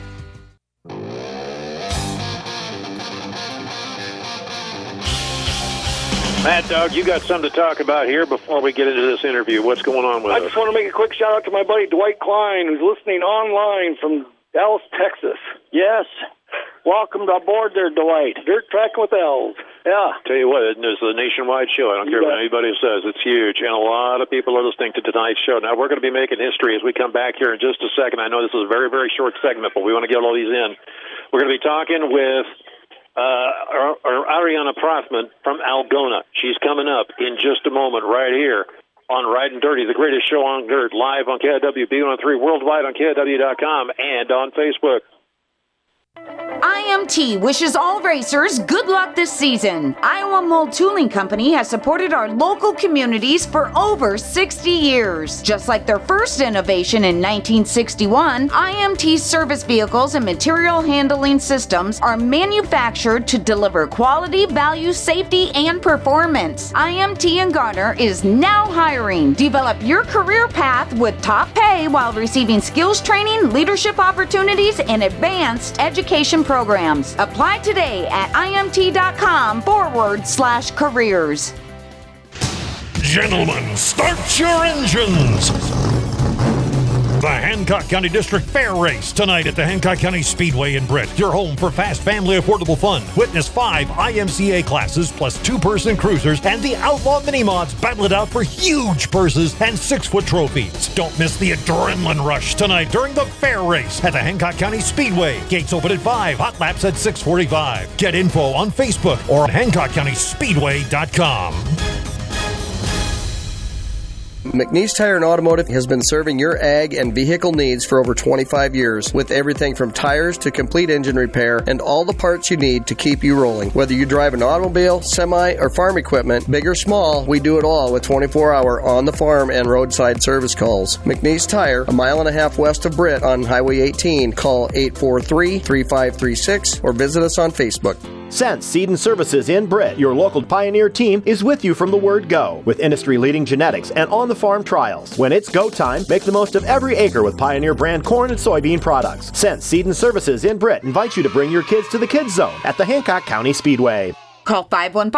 Mad Dog, you got something to talk about here before we get into this interview. What's going on with us? I just want to make a quick shout out to my buddy Dwight Klein, who's listening online from Dallas, Texas. Yes. Welcome aboard there, Dwight. Dirt Tracking with Elves. Yeah. Tell you what, it's a nationwide show. I don't care what anybody says. It's huge, and a lot of people are listening to tonight's show. Now, we're going to be making history as we come back here in just a second. I know this is a very, very short segment, but we want to get all these in. We're going to be talking with Ariana Prothman from Algona. She's coming up in just a moment right here on Riding Dirty, the greatest show on dirt, live on KIW B103, worldwide on KIW.com, and on Facebook. IMT wishes all racers good luck this season. Iowa Mold Tooling Company has supported our local communities for over 60 years. Just like their first innovation in 1961, IMT's service vehicles and material handling systems are manufactured to deliver quality, value, safety, and performance. IMT in Garner is now hiring. Develop your career path with top pay while receiving skills training, leadership opportunities, and advanced education programs. Apply today at imt.com/careers. Gentlemen, start your engines! The Hancock County District Fair Race tonight at the Hancock County Speedway in Britt. Your home for fast, family, affordable fun. Witness 5 IMCA classes plus 2-person cruisers and the Outlaw Mini Mods battle it out for huge purses and 6-foot trophies. Don't miss the adrenaline rush tonight during the Fair Race at the Hancock County Speedway. Gates open at 5, hot laps at 6:45. Get info on Facebook or HancockCountySpeedway.com. McNeese Tire and Automotive has been serving your ag and vehicle needs for over 25 years with everything from tires to complete engine repair and all the parts you need to keep you rolling. Whether you drive an automobile, semi, or farm equipment, big or small, we do it all with 24-hour on-the-farm and roadside service calls. McNeese Tire, a mile and a half west of Britt on Highway 18. Call 843-3536 or visit us on Facebook. Sense Seed and Services in Britt, your local Pioneer team, is with you from the word go with industry-leading genetics and on-the-farm trials. When it's go time, make the most of every acre with Pioneer brand corn and soybean products. Sense Seed and Services in Britt invites you to bring your kids to the Kids Zone at the Hancock County Speedway. Call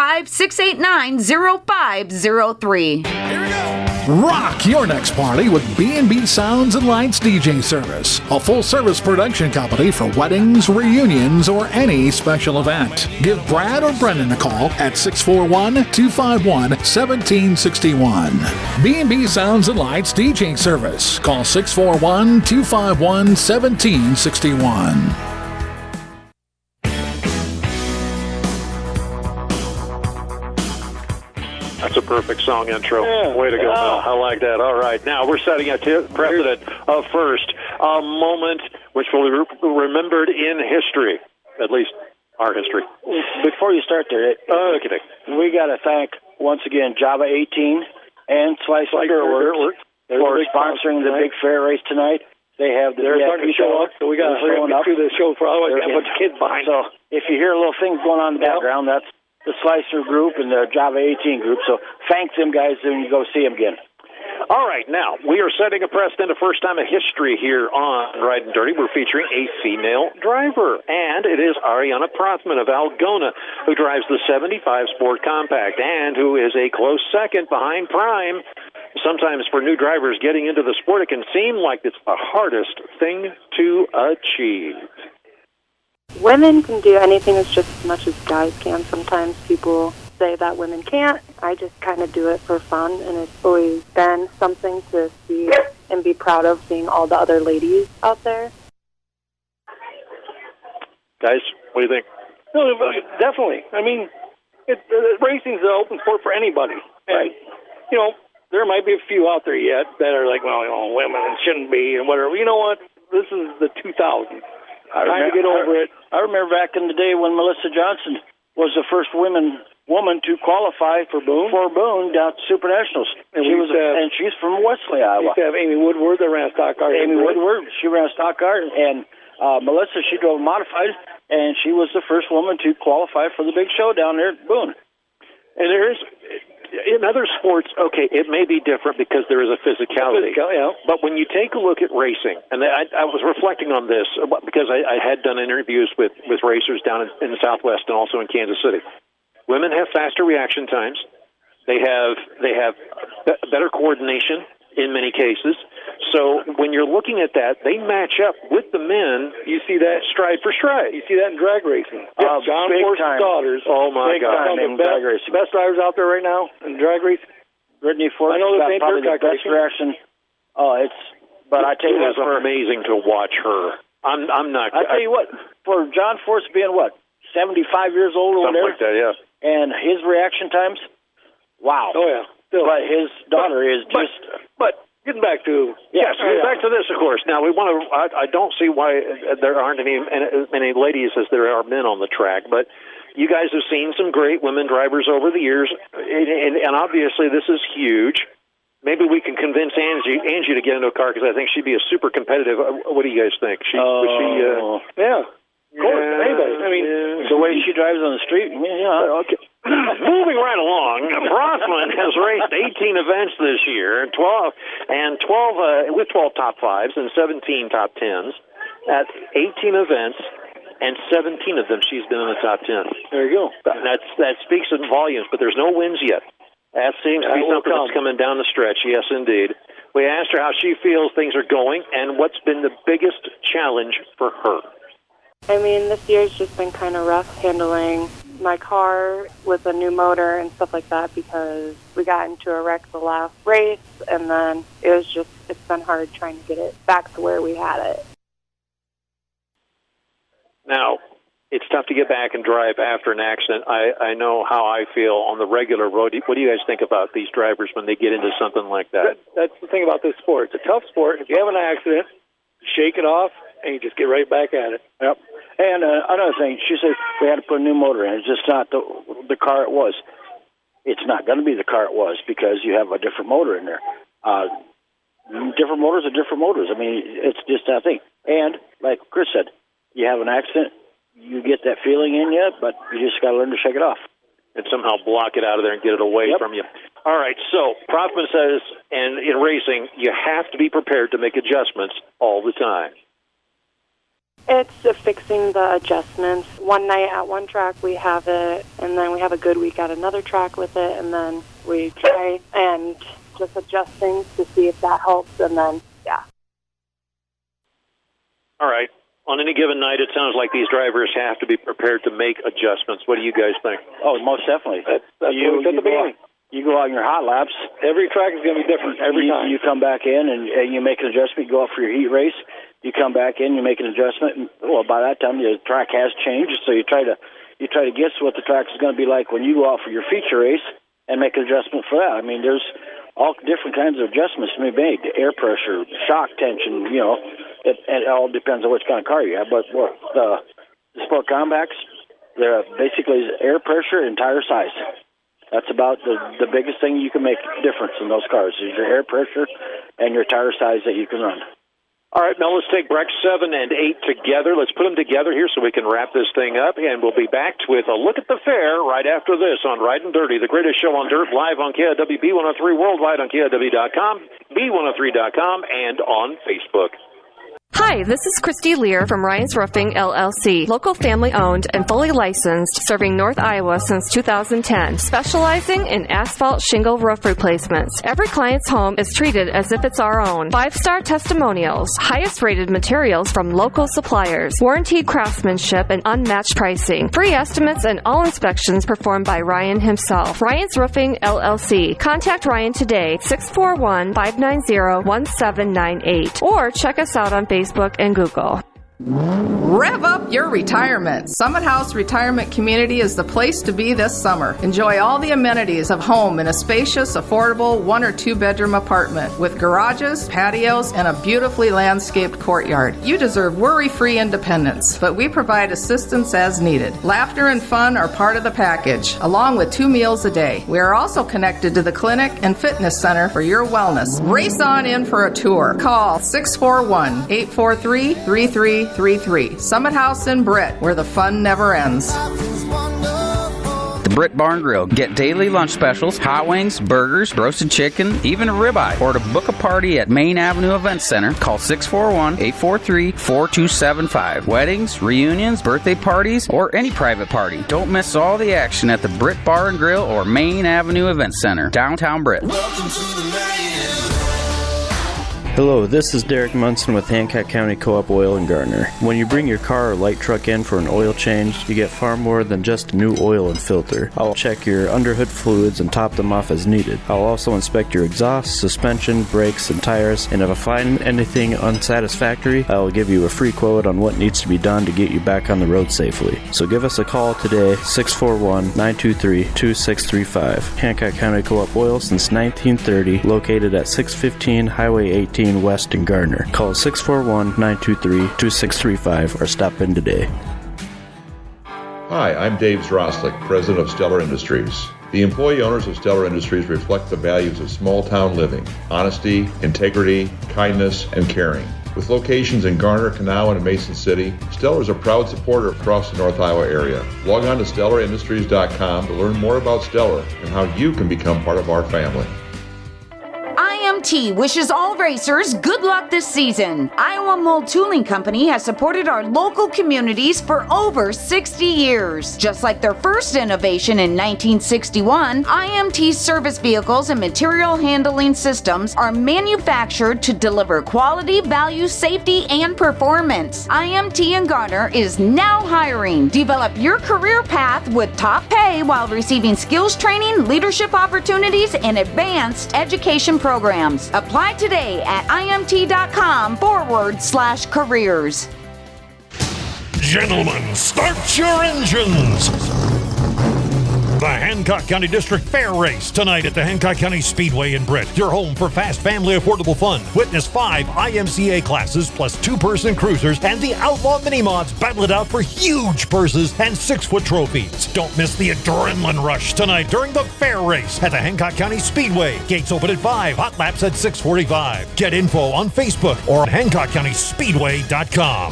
515-689-0503. Here we go. Rock your next party with B&B Sounds and Lights DJ Service, a full-service production company for weddings, reunions, or any special event. Give Brad or Brendan a call at 641-251-1761. B&B Sounds and Lights DJ Service. Call 641-251-1761. That's a perfect song intro. Yeah. Way to go, Mel. I like that. All right. Now, we're setting a precedent of first, a moment which will be remembered in history, at least our history. Before you start there, we got to thank, once again, Java 18 and Slice Dirtworks for sponsoring the big fair race tonight. They have they're starting to show up, so we got to hurry up through the show for otherwise we got a bunch of kids behind. So if you hear little things going on in the background, that's the Slicer group and the Java 18 group. So thank them guys when you go see them again. All right, now, we are setting a precedent, a first time in history here on Riding Dirty. We're featuring a female driver, and it is Ariana Prothman of Algona, who drives the 75 Sport Compact, and who is a close second behind Prime. Sometimes for new drivers getting into the sport, it can seem like it's the hardest thing to achieve. Women can do anything just as much as guys can. Sometimes people say that women can't. I just kind of do it for fun, and it's always been something to see and be proud of, seeing all the other ladies out there. Guys, what do you think? No, definitely. I mean, racing's an open sport for anybody. And, you know, there might be a few out there yet that are like, well, you know, women shouldn't be and whatever. You know what? This is the 2000s. Time to get over it. I remember back in the day when Melissa Johnson was the first woman woman to qualify for Boone down at Super Nationals. And she's from Wesley, Iowa. We used to have Amy Woodward that ran a stock car. Amy Woodward, she ran a stock car, and Melissa, she drove a modified, and she was the first woman to qualify for the big show down there at Boone. And there's, in other sports, okay, it may be different because there is a physicality. But when you take a look at racing, and I was reflecting on this because I had done interviews with racers down in the Southwest and also in Kansas City. Women have faster reaction times. They have better coordination in many cases. So when you're looking at that, they match up with the men. You see that stride for stride. You see that in drag racing. John Force's daughters. Oh, my God. Best drivers out there right now in drag racing. Brittany Force got probably the best reaction. But I tell you what, it was amazing to watch her. I'm not. I tell you what, for John Force being 75 years old or something whatever, like that, yeah. And his reaction times, wow. Oh yeah. But his daughter is just. But getting back to back to this, of course. Now we want to. I don't see why there aren't many ladies as there are men on the track, but. You guys have seen some great women drivers over the years, and obviously this is huge. Maybe we can convince Angie to get into a car because I think she'd be a super competitive. What do you guys think? Yeah. Of course, anybody. I mean, the way she drives on the street. Yeah. Okay. Moving right along, Brosman has raced 18 events this year, 12 with 12 top fives and 17 top tens at 18 events, and 17 of them she's been in the top 10. There you go. That speaks in volumes, but there's no wins yet. That seems to be something that's coming down the stretch. Yes, indeed. We asked her how she feels things are going and what's been the biggest challenge for her. I mean, this year's just been kind of rough handling my car with a new motor and stuff like that because we got into a wreck the last race, and then it's been hard trying to get it back to where we had it. Now, it's tough to get back and drive after an accident. I know how I feel on the regular road. What do you guys think about these drivers when they get into something like that? That's the thing about this sport. It's a tough sport. If you have an accident, shake it off, and you just get right back at it. Yep. And another thing, she said we had to put a new motor in. It's just not the car it was. It's not going to be the car it was because you have a different motor in there. Different motors are different motors. I mean, it's just that thing. And like Chris said, you have an accident, you get that feeling in you, but you just got to learn to shake it off. And somehow block it out of there and get it away from you. All right, so Brosman says, and in racing, you have to be prepared to make adjustments all the time. It's fixing the adjustments. One night at one track we have it, and then we have a good week at another track with it, and then we try and just adjust things to see if that helps, and then, All right. On any given night, it sounds like these drivers have to be prepared to make adjustments. What do you guys think? Oh, most definitely. That's what we said at the beginning. You go out in your hot laps. Every track is going to be different every time. You come back in and you make an adjustment. You go out for your heat race. You come back in, you make an adjustment. And, by that time, the track has changed. So you try to guess what the track is going to be like when you go out for your feature race and make an adjustment for that. I mean, there's all different kinds of adjustments to be made. Air pressure, shock tension, it all depends on which kind of car you have. But the Sport Compacts, they're basically air pressure and tire size. That's about the biggest thing you can make difference in those cars is your air pressure and your tire size that you can run. All right, now let's take Breck 7 and 8 together. Let's put them together here so we can wrap this thing up, and we'll be back with a look at the fair right after this on Riding Dirty, the greatest show on dirt, live on KIW B103 worldwide on KIW.com, B103.com, and on Facebook. Hi, this is Christy Lear from Ryan's Roofing, LLC. Local family-owned and fully licensed, serving North Iowa since 2010, specializing in asphalt shingle roof replacements. Every client's home is treated as if it's our own. 5-star testimonials, highest-rated materials from local suppliers, warranted craftsmanship and unmatched pricing, free estimates and all inspections performed by Ryan himself. Ryan's Roofing, LLC. Contact Ryan today, 641-590-1798, or check us out on Facebook and Google. Rev up your retirement. Summit House Retirement Community is the place to be this summer. Enjoy all the amenities of home in a spacious, affordable 1 or 2 bedroom apartment with garages, patios, and a beautifully landscaped courtyard. You deserve worry-free independence, but we provide assistance as needed. Laughter and fun are part of the package, along with 2 meals a day. We are also connected to the clinic and fitness center for your wellness. Race on in for a tour. Call 641-843-3333. Summit House in Britt, where the fun never ends. The Britt Barn Grill. Get daily lunch specials, hot wings, burgers, roasted chicken, even a ribeye. Or to book a party at Main Avenue Event Center, call 641-843-4275. Weddings, reunions, birthday parties, or any private party. Don't miss all the action at the Britt Barn Grill or Main Avenue Event Center, downtown Britt. Welcome to the mayhem. Hello, this is Derek Munson with Hancock County Co-op Oil and Gardener. When you bring your car or light truck in for an oil change, you get far more than just new oil and filter. I'll check your underhood fluids and top them off as needed. I'll also inspect your exhaust, suspension, brakes, and tires, and if I find anything unsatisfactory, I'll give you a free quote on what needs to be done to get you back on the road safely. So give us a call today, 641-923-2635. Hancock County Co-op Oil since 1930, located at 615 Highway 18 West in Gardner. Call 641-923-2635 or stop in today. Hi, I'm Dave Zroslik, president of Stellar Industries. The employee owners of Stellar Industries reflect the values of small-town living, honesty, integrity, kindness, and caring. With locations in Garner, Kanawha, and Mason City, Stellar is a proud supporter across the North Iowa area. Log on to StellarIndustries.com to learn more about Stellar and how you can become part of our family. IMT wishes all racers good luck this season. Iowa Mold Tooling Company has supported our local communities for over 60 years. Just like their first innovation in 1961, IMT's service vehicles and material handling systems are manufactured to deliver quality, value, safety, and performance. IMT in Garner is now hiring. Develop your career path with top pay while receiving skills training, leadership opportunities, and advanced education programs. Apply today at imt.com/careers. Gentlemen, start your engines! The Hancock County District Fair Race tonight at the Hancock County Speedway in Britt. Your home for fast, family, affordable fun. Witness 5 IMCA classes plus 2-person cruisers and the Outlaw Mini Mods battle it out for huge purses and 6-foot trophies. Don't miss the adrenaline rush tonight during the Fair Race at the Hancock County Speedway. Gates open at 5, hot laps at 6:45. Get info on Facebook or at HancockCountySpeedway.com.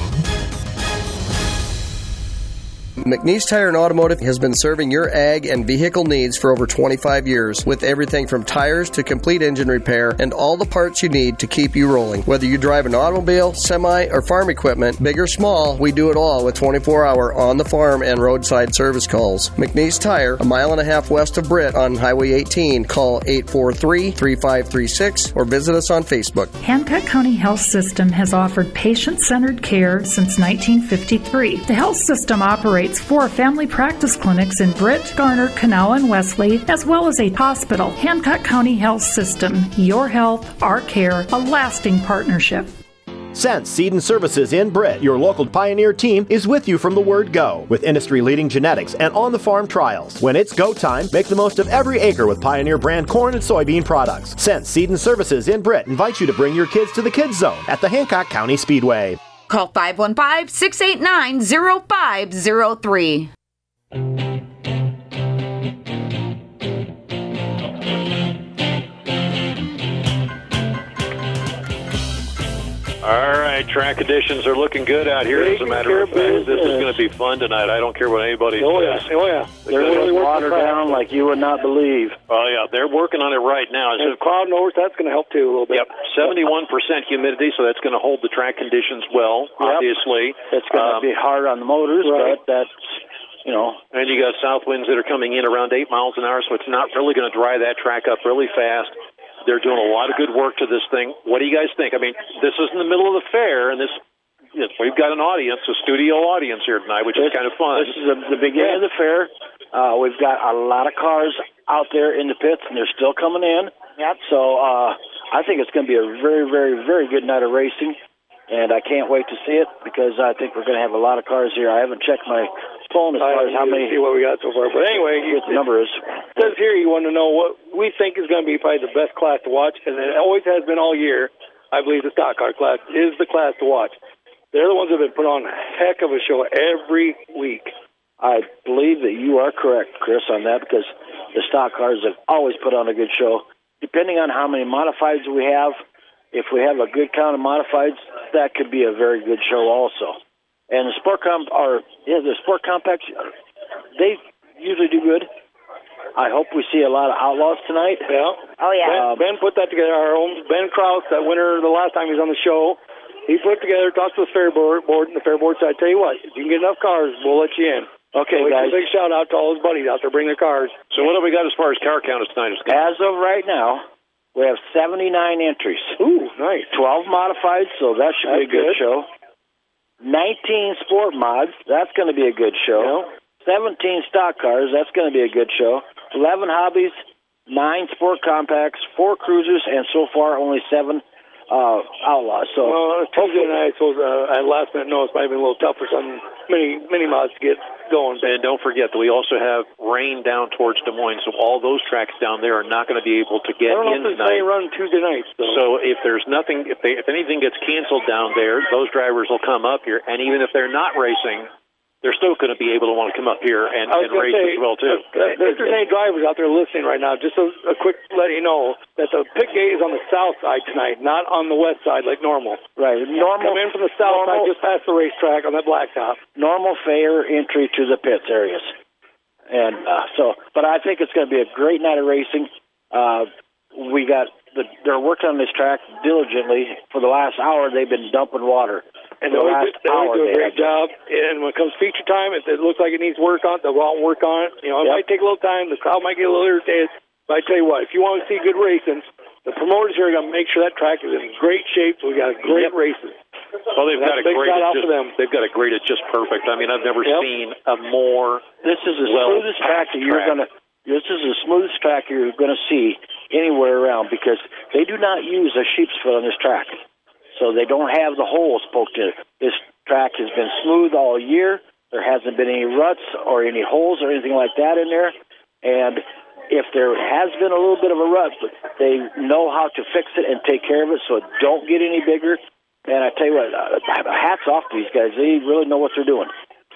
McNeese Tire and Automotive has been serving your ag and vehicle needs for over 25 years with everything from tires to complete engine repair and all the parts you need to keep you rolling. Whether you drive an automobile, semi, or farm equipment, big or small, we do it all with 24-hour on-the-farm and roadside service calls. McNeese Tire, a mile and a half west of Britt on Highway 18. Call 843-3536 or visit us on Facebook. Hancock County Health System has offered patient-centered care since 1953. The health system operates 4 family practice clinics in Britt, Garner, Kanawha, and Wesley, as well as a hospital. Hancock County Health System. Your health, our care, a lasting partnership. Sense Seed and Services in Britt, your local Pioneer team, is with you from the word go with industry-leading genetics and on-the-farm trials. When it's go time, make the most of every acre with Pioneer brand corn and soybean products. Sense Seed and Services in Britt invites you to bring your kids to the Kids Zone at the Hancock County Speedway. Call 515-689-0503. All right, track conditions are looking good out here. As a matter of fact, this is going to be fun tonight. I don't care what anybody says. Oh, yeah. They're really water down like you would not believe. Oh, yeah. They're working on it right now. And cloud north, that's going to help, too, a little bit. Yep. 71% humidity, so that's going to hold the track conditions well, obviously. It's going to be hard on the motors, but that's, you know. And you got south winds that are coming in around 8 miles an hour, so it's not really going to dry that track up really fast. They're doing a lot of good work to this thing. What do you guys think? I mean, this is in the middle of the fair, and we've got an audience, a studio audience here tonight, which is kind of fun. This is the beginning of the fair. We've got a lot of cars out there in the pits, and they're still coming in. Yep. So I think it's going to be a very, very, very good night of racing. and I can't wait to see it because I think we're going to have a lot of cars here. I haven't checked my phone as far as how many. See what we got so far, but anyway, what the number is. It says here you want to know what we think is going to be probably the best class to watch, and it always has been all year. I believe the stock car class is the class to watch. They're the ones that have been put on a heck of a show every week. I believe that you are correct, Chris, on that because the stock cars have always put on a good show. Depending on how many modifieds we have, if we have a good count of modifieds, that could be a very good show also. And the sport compacts, they usually do good. I hope we see a lot of outlaws tonight. Yeah. Oh, yeah. Ben put that together. Our own Ben Krause, that winner the last time he was on the show, he put it together, talked to the fair board, and the fair board said, I tell you what, if you can get enough cars, we'll let you in. Okay, so guys. A big shout out to all his buddies out there bringing their cars. So what have we got as far as car count tonight? As of right now, we have 79 entries. Ooh, nice. 12 modified, so that should be a good show. 19 sport mods, that's going to be a good show. Yeah. 17 stock cars, that's going to be a good show. 11 hobbies, 9 sport compacts, 4 cruisers, and so far only 7 outlaws. So Tuesday night, I suppose at last minute notice might have been a little tough for some mini mods to get going. And don't forget that we also have rain down towards Des Moines, so all those tracks down there are not going to be able to get in tonight. I don't know if there's any run Tuesday nights. So if there's nothing, if anything gets canceled down there, those drivers will come up here, and even if they're not racing, they're still going to be able to want to come up here and race as well, too. If there's any drivers out there listening right now, just a quick let you know that the pit gate is on the south side tonight, not on the west side like normal. Right. Come in from the south side, just past the racetrack on that blacktop. Normal fair entry to the pits areas. And but I think it's going to be a great night of racing. They're working on this track diligently. For the last hour, they've been dumping water. And they always do a great job. And when it comes feature time, if it looks like it needs work on it, they'll go out and work on it. You know, it might take a little time. The crowd might get a little irritated. But I tell you what, if you want to see good racing, the promoters here are going to make sure that track is in great shape so we got great races. Well, they've got a big shout out for them. They've got a graded just perfect. I mean, I've never seen a more. This is the smoothest track that you're going to. This is the smoothest track you're going to see anywhere around because they do not use a sheep's foot on this track. So they don't have the holes poked in it. This track has been smooth all year. There hasn't been any ruts or any holes or anything like that in there. And if there has been a little bit of a rut, they know how to fix it and take care of it so it don't get any bigger. And I tell you what, hats off to these guys. They really know what they're doing.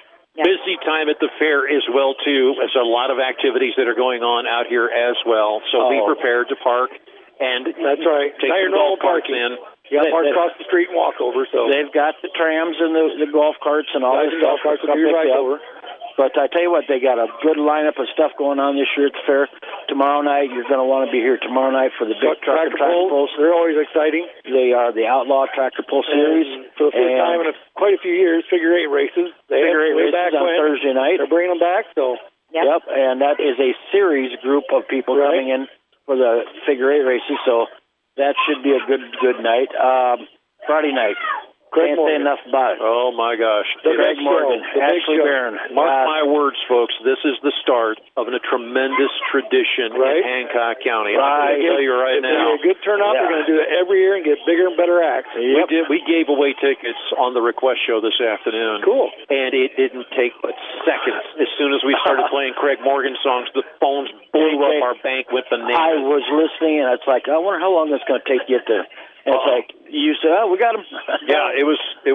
Busy time at the fair as well, too. There's a lot of activities that are going on out here as well. So be prepared to park. And that's right. Take your golf carts in. You got to park across the street and walk over. So they've got the trams and the golf carts and all this stuff. Golf carts will be right over. But I tell you what, they got a good lineup of stuff going on this year at the fair. Tomorrow night, you're going to want to be here tomorrow night for the big tractor pulls. They're always exciting. They are the Outlaw Tractor Pull Series. And for the first time in quite a few years, figure 8 races. Figure 8 races on Thursday night. They're bringing them back. So Yep, and that is a series group of people coming in for the figure 8 races. So that should be a good night. Friday night. Can't say enough about it. Oh, my gosh. Craig Morgan, Ashley Barron. Mark my words, folks. This is the start of a tremendous tradition in Hancock County. I'm going to tell you right now. It's a good turnout. They're going to do it every year and get bigger and better acts. We gave away tickets on the request show this afternoon. Cool. And it didn't take but seconds. As soon as we started playing Craig Morgan songs, the phones blew up. Our bank went bananas. I was listening, and it's like, I wonder how long it's going to take to get there. And it's like, you said, we got him. Yeah, it was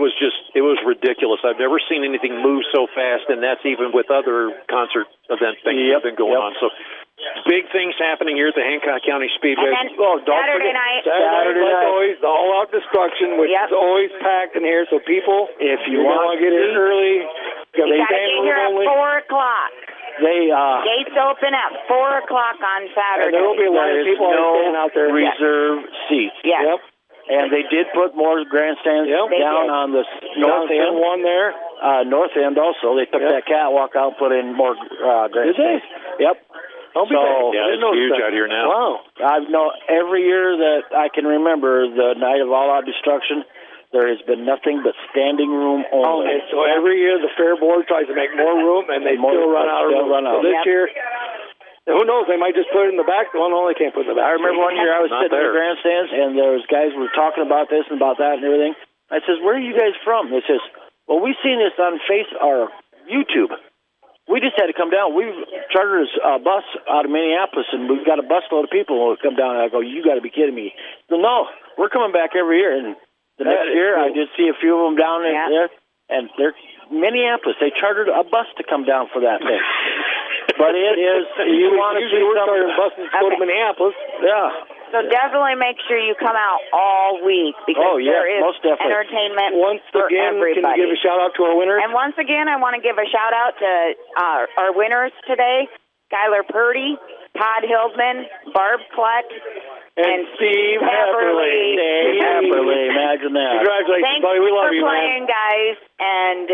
ridiculous. I've never seen anything move so fast, and that's even with other concert event things that have been going on. So big things happening here at the Hancock County Speedway. And then Saturday night. Like always, the all-out destruction, which is always packed in here. So people, if you want to get here early, you got to get here at 4 o'clock. Gates open at 4 o'clock on Saturday. And there will be a lot of people standing out there. Reserve seats. Yes. And they did put more grandstands down on the north end. One there. North end also. They took that catwalk out and put in more grandstands. Did they? Yep. It's huge out here now. Wow. I've known every year that I can remember the night of all-out destruction, there has been nothing but standing room only. So every year the fair board tries to make more room, and they still run out of room. So this year, who knows? They might just put it in the back. Well, no, they can't put it in the back. I remember one year I was sitting in the grandstands, and there was guys were talking about this and about that and everything. I says, where are you guys from? They says, well, we seen this on YouTube. We just had to come down. We chartered a bus out of Minneapolis, and we've got a busload of people who come down. And I go, you got to be kidding me. So, no, we're coming back every year. And the next year, I did see a few of them down there, and they're Minneapolis. They chartered a bus to come down for that thing. But it is, you want to see some buses go to Minneapolis. Yeah. So definitely make sure you come out all week because there is most definitely entertainment once for again, everybody. Can you give a shout-out to our winners? And once again, I want to give a shout-out to our winners today, Skylar Purdy, Todd Hildman, Barb Klett, and Steve Hepperly. Steve Hepperly, imagine that. Congratulations, buddy. We love you, man. Thanks for playing, guys. And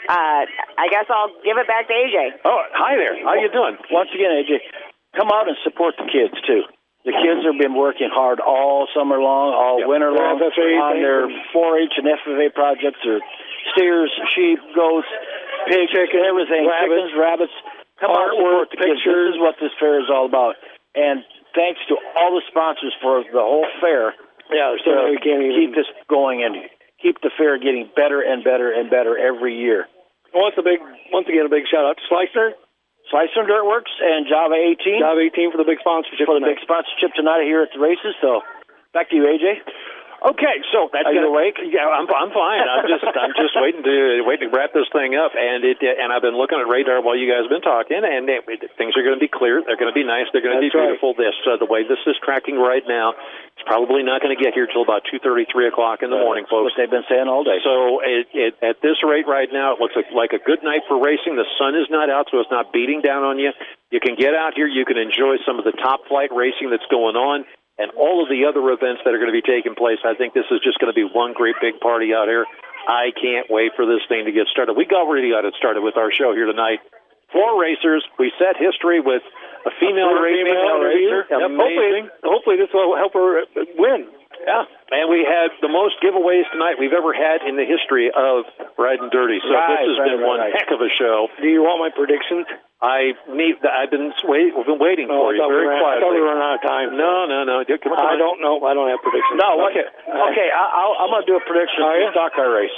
I guess I'll give it back to AJ. Oh, hi there. How you doing? Once again, AJ, come out and support the kids, too. The kids have been working hard all summer long, all winter long, on their 4-H and FFA projects, their steers, sheep, goats, pigs, everything, chickens, rabbits. Come out and support the kids. This is what this fair is all about. And thanks to all the sponsors for the whole fair. Yeah, so we can't even keep this going and keep the fair getting better and better and better every year. Once again, a big shout out to Slicer Dirt Works and Java 18. Java 18 for the big sponsorship. Big sponsorship tonight here at the races. So back to you, AJ. Okay, so that's Are you awake? Yeah, I'm fine. I'm just waiting to wrap this thing up, and I've been looking at radar while you guys have been talking, and things are going to be clear. They're going to be nice. They're going to be beautiful. Right. The way this is tracking right now, it's probably not going to get here till about 2:30, 3 o'clock in the morning, folks. What they've been saying all day. So at this rate right now, it looks like a good night for racing. The sun is not out, so it's not beating down on you. You can get out here. You can enjoy some of the top flight racing that's going on. And all of the other events that are going to be taking place. I think this is just going to be one great big party out here. I can't wait for this thing to get started. We already got it started with our show here tonight. 4 racers. We set history with a female racer. Yep. Amazing. Hopefully this will help her win. Yeah, and we had the most giveaways tonight we've ever had in the history of Riding Dirty. So this has been one heck of a show. Do you want my predictions? I've been waiting for you very quietly. I thought we were running out of time. No. I don't know. I don't have predictions. No, okay. I'm going to do a prediction for the stock car race.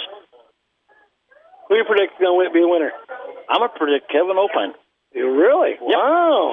Who do you predict is going to be a winner? I'm going to predict Kevin Opine. Really? Yep. Wow.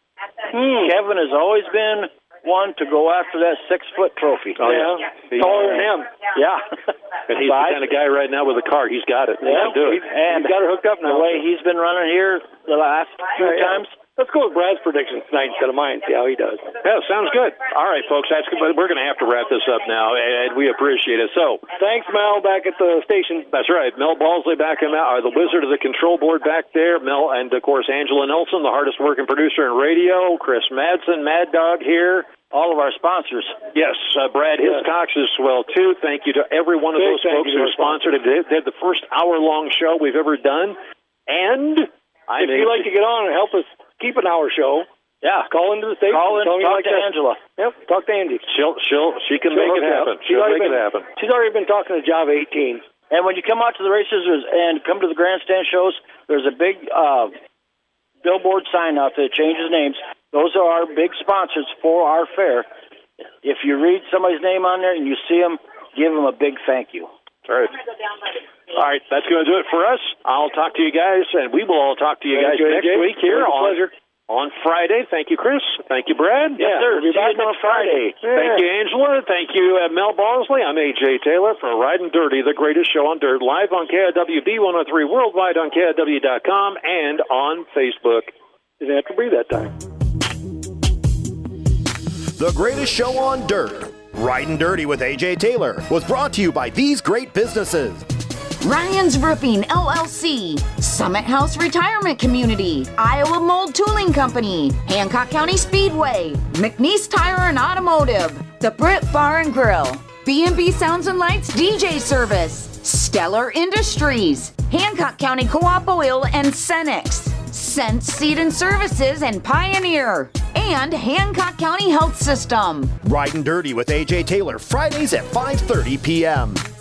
Kevin has always been one to go after that 6-foot trophy. Oh, yeah. Taller than him. Yeah. And he's the kind of guy right now with a car. He's got it. Yeah. Do it. And he's got her hooked up now. The way he's been running here the last few times. Let's go with Brad's predictions tonight instead of mine. See how he does. Yeah, sounds good. All right, folks. We're going to have to wrap this up now, and we appreciate it. So, thanks, Mel, back at the station. That's right. Mel Balsley back in the wizard of the control board back there. Mel, and, of course, Angela Nelson, the hardest-working producer in radio. Chris Madsen, Mad Dog here. All of our sponsors. Yes, Brad Hiscox as well, too. Thank you to every one of those folks who sponsored it. They had the first hour-long show we've ever done. And if you'd like to get on and help us keep an hour show, call into the station. Call in, talk to Angela. Yep, talk to Andy. She can make it happen. She'll make it happen. She's already been talking to Java 18. And when you come out to the races and come to the grandstand shows, there's a big billboard sign out there that changes names. Those are our big sponsors for our fair. If you read somebody's name on there and you see them, give them a big thank you. All right. All right, that's going to do it for us. I'll talk to you guys, and we will all talk to you guys next week here on Friday. Thank you, Chris. Thank you, Brad. Yes, sir. We'll be back on Friday. Thank you, Angela. Thank you, Mel Balsley. I'm A.J. Taylor for Riding Dirty, the greatest show on dirt, live on KIWB 103, worldwide on KIW.com, and on Facebook. Didn't have to breathe that time. The greatest show on dirt, Riding Dirty with A.J. Taylor, was brought to you by these great businesses. Ryan's Roofing, LLC, Summit House Retirement Community, Iowa Mold Tooling Company, Hancock County Speedway, McNeese Tire and Automotive, The Britt Bar and Grill, B&B Sounds and Lights DJ Service, Stellar Industries, Hancock County Co-op Oil and Cenex, Sense Seed and Services and Pioneer, and Hancock County Health System. Riding Dirty with A.J. Taylor, Fridays at 5:30 p.m.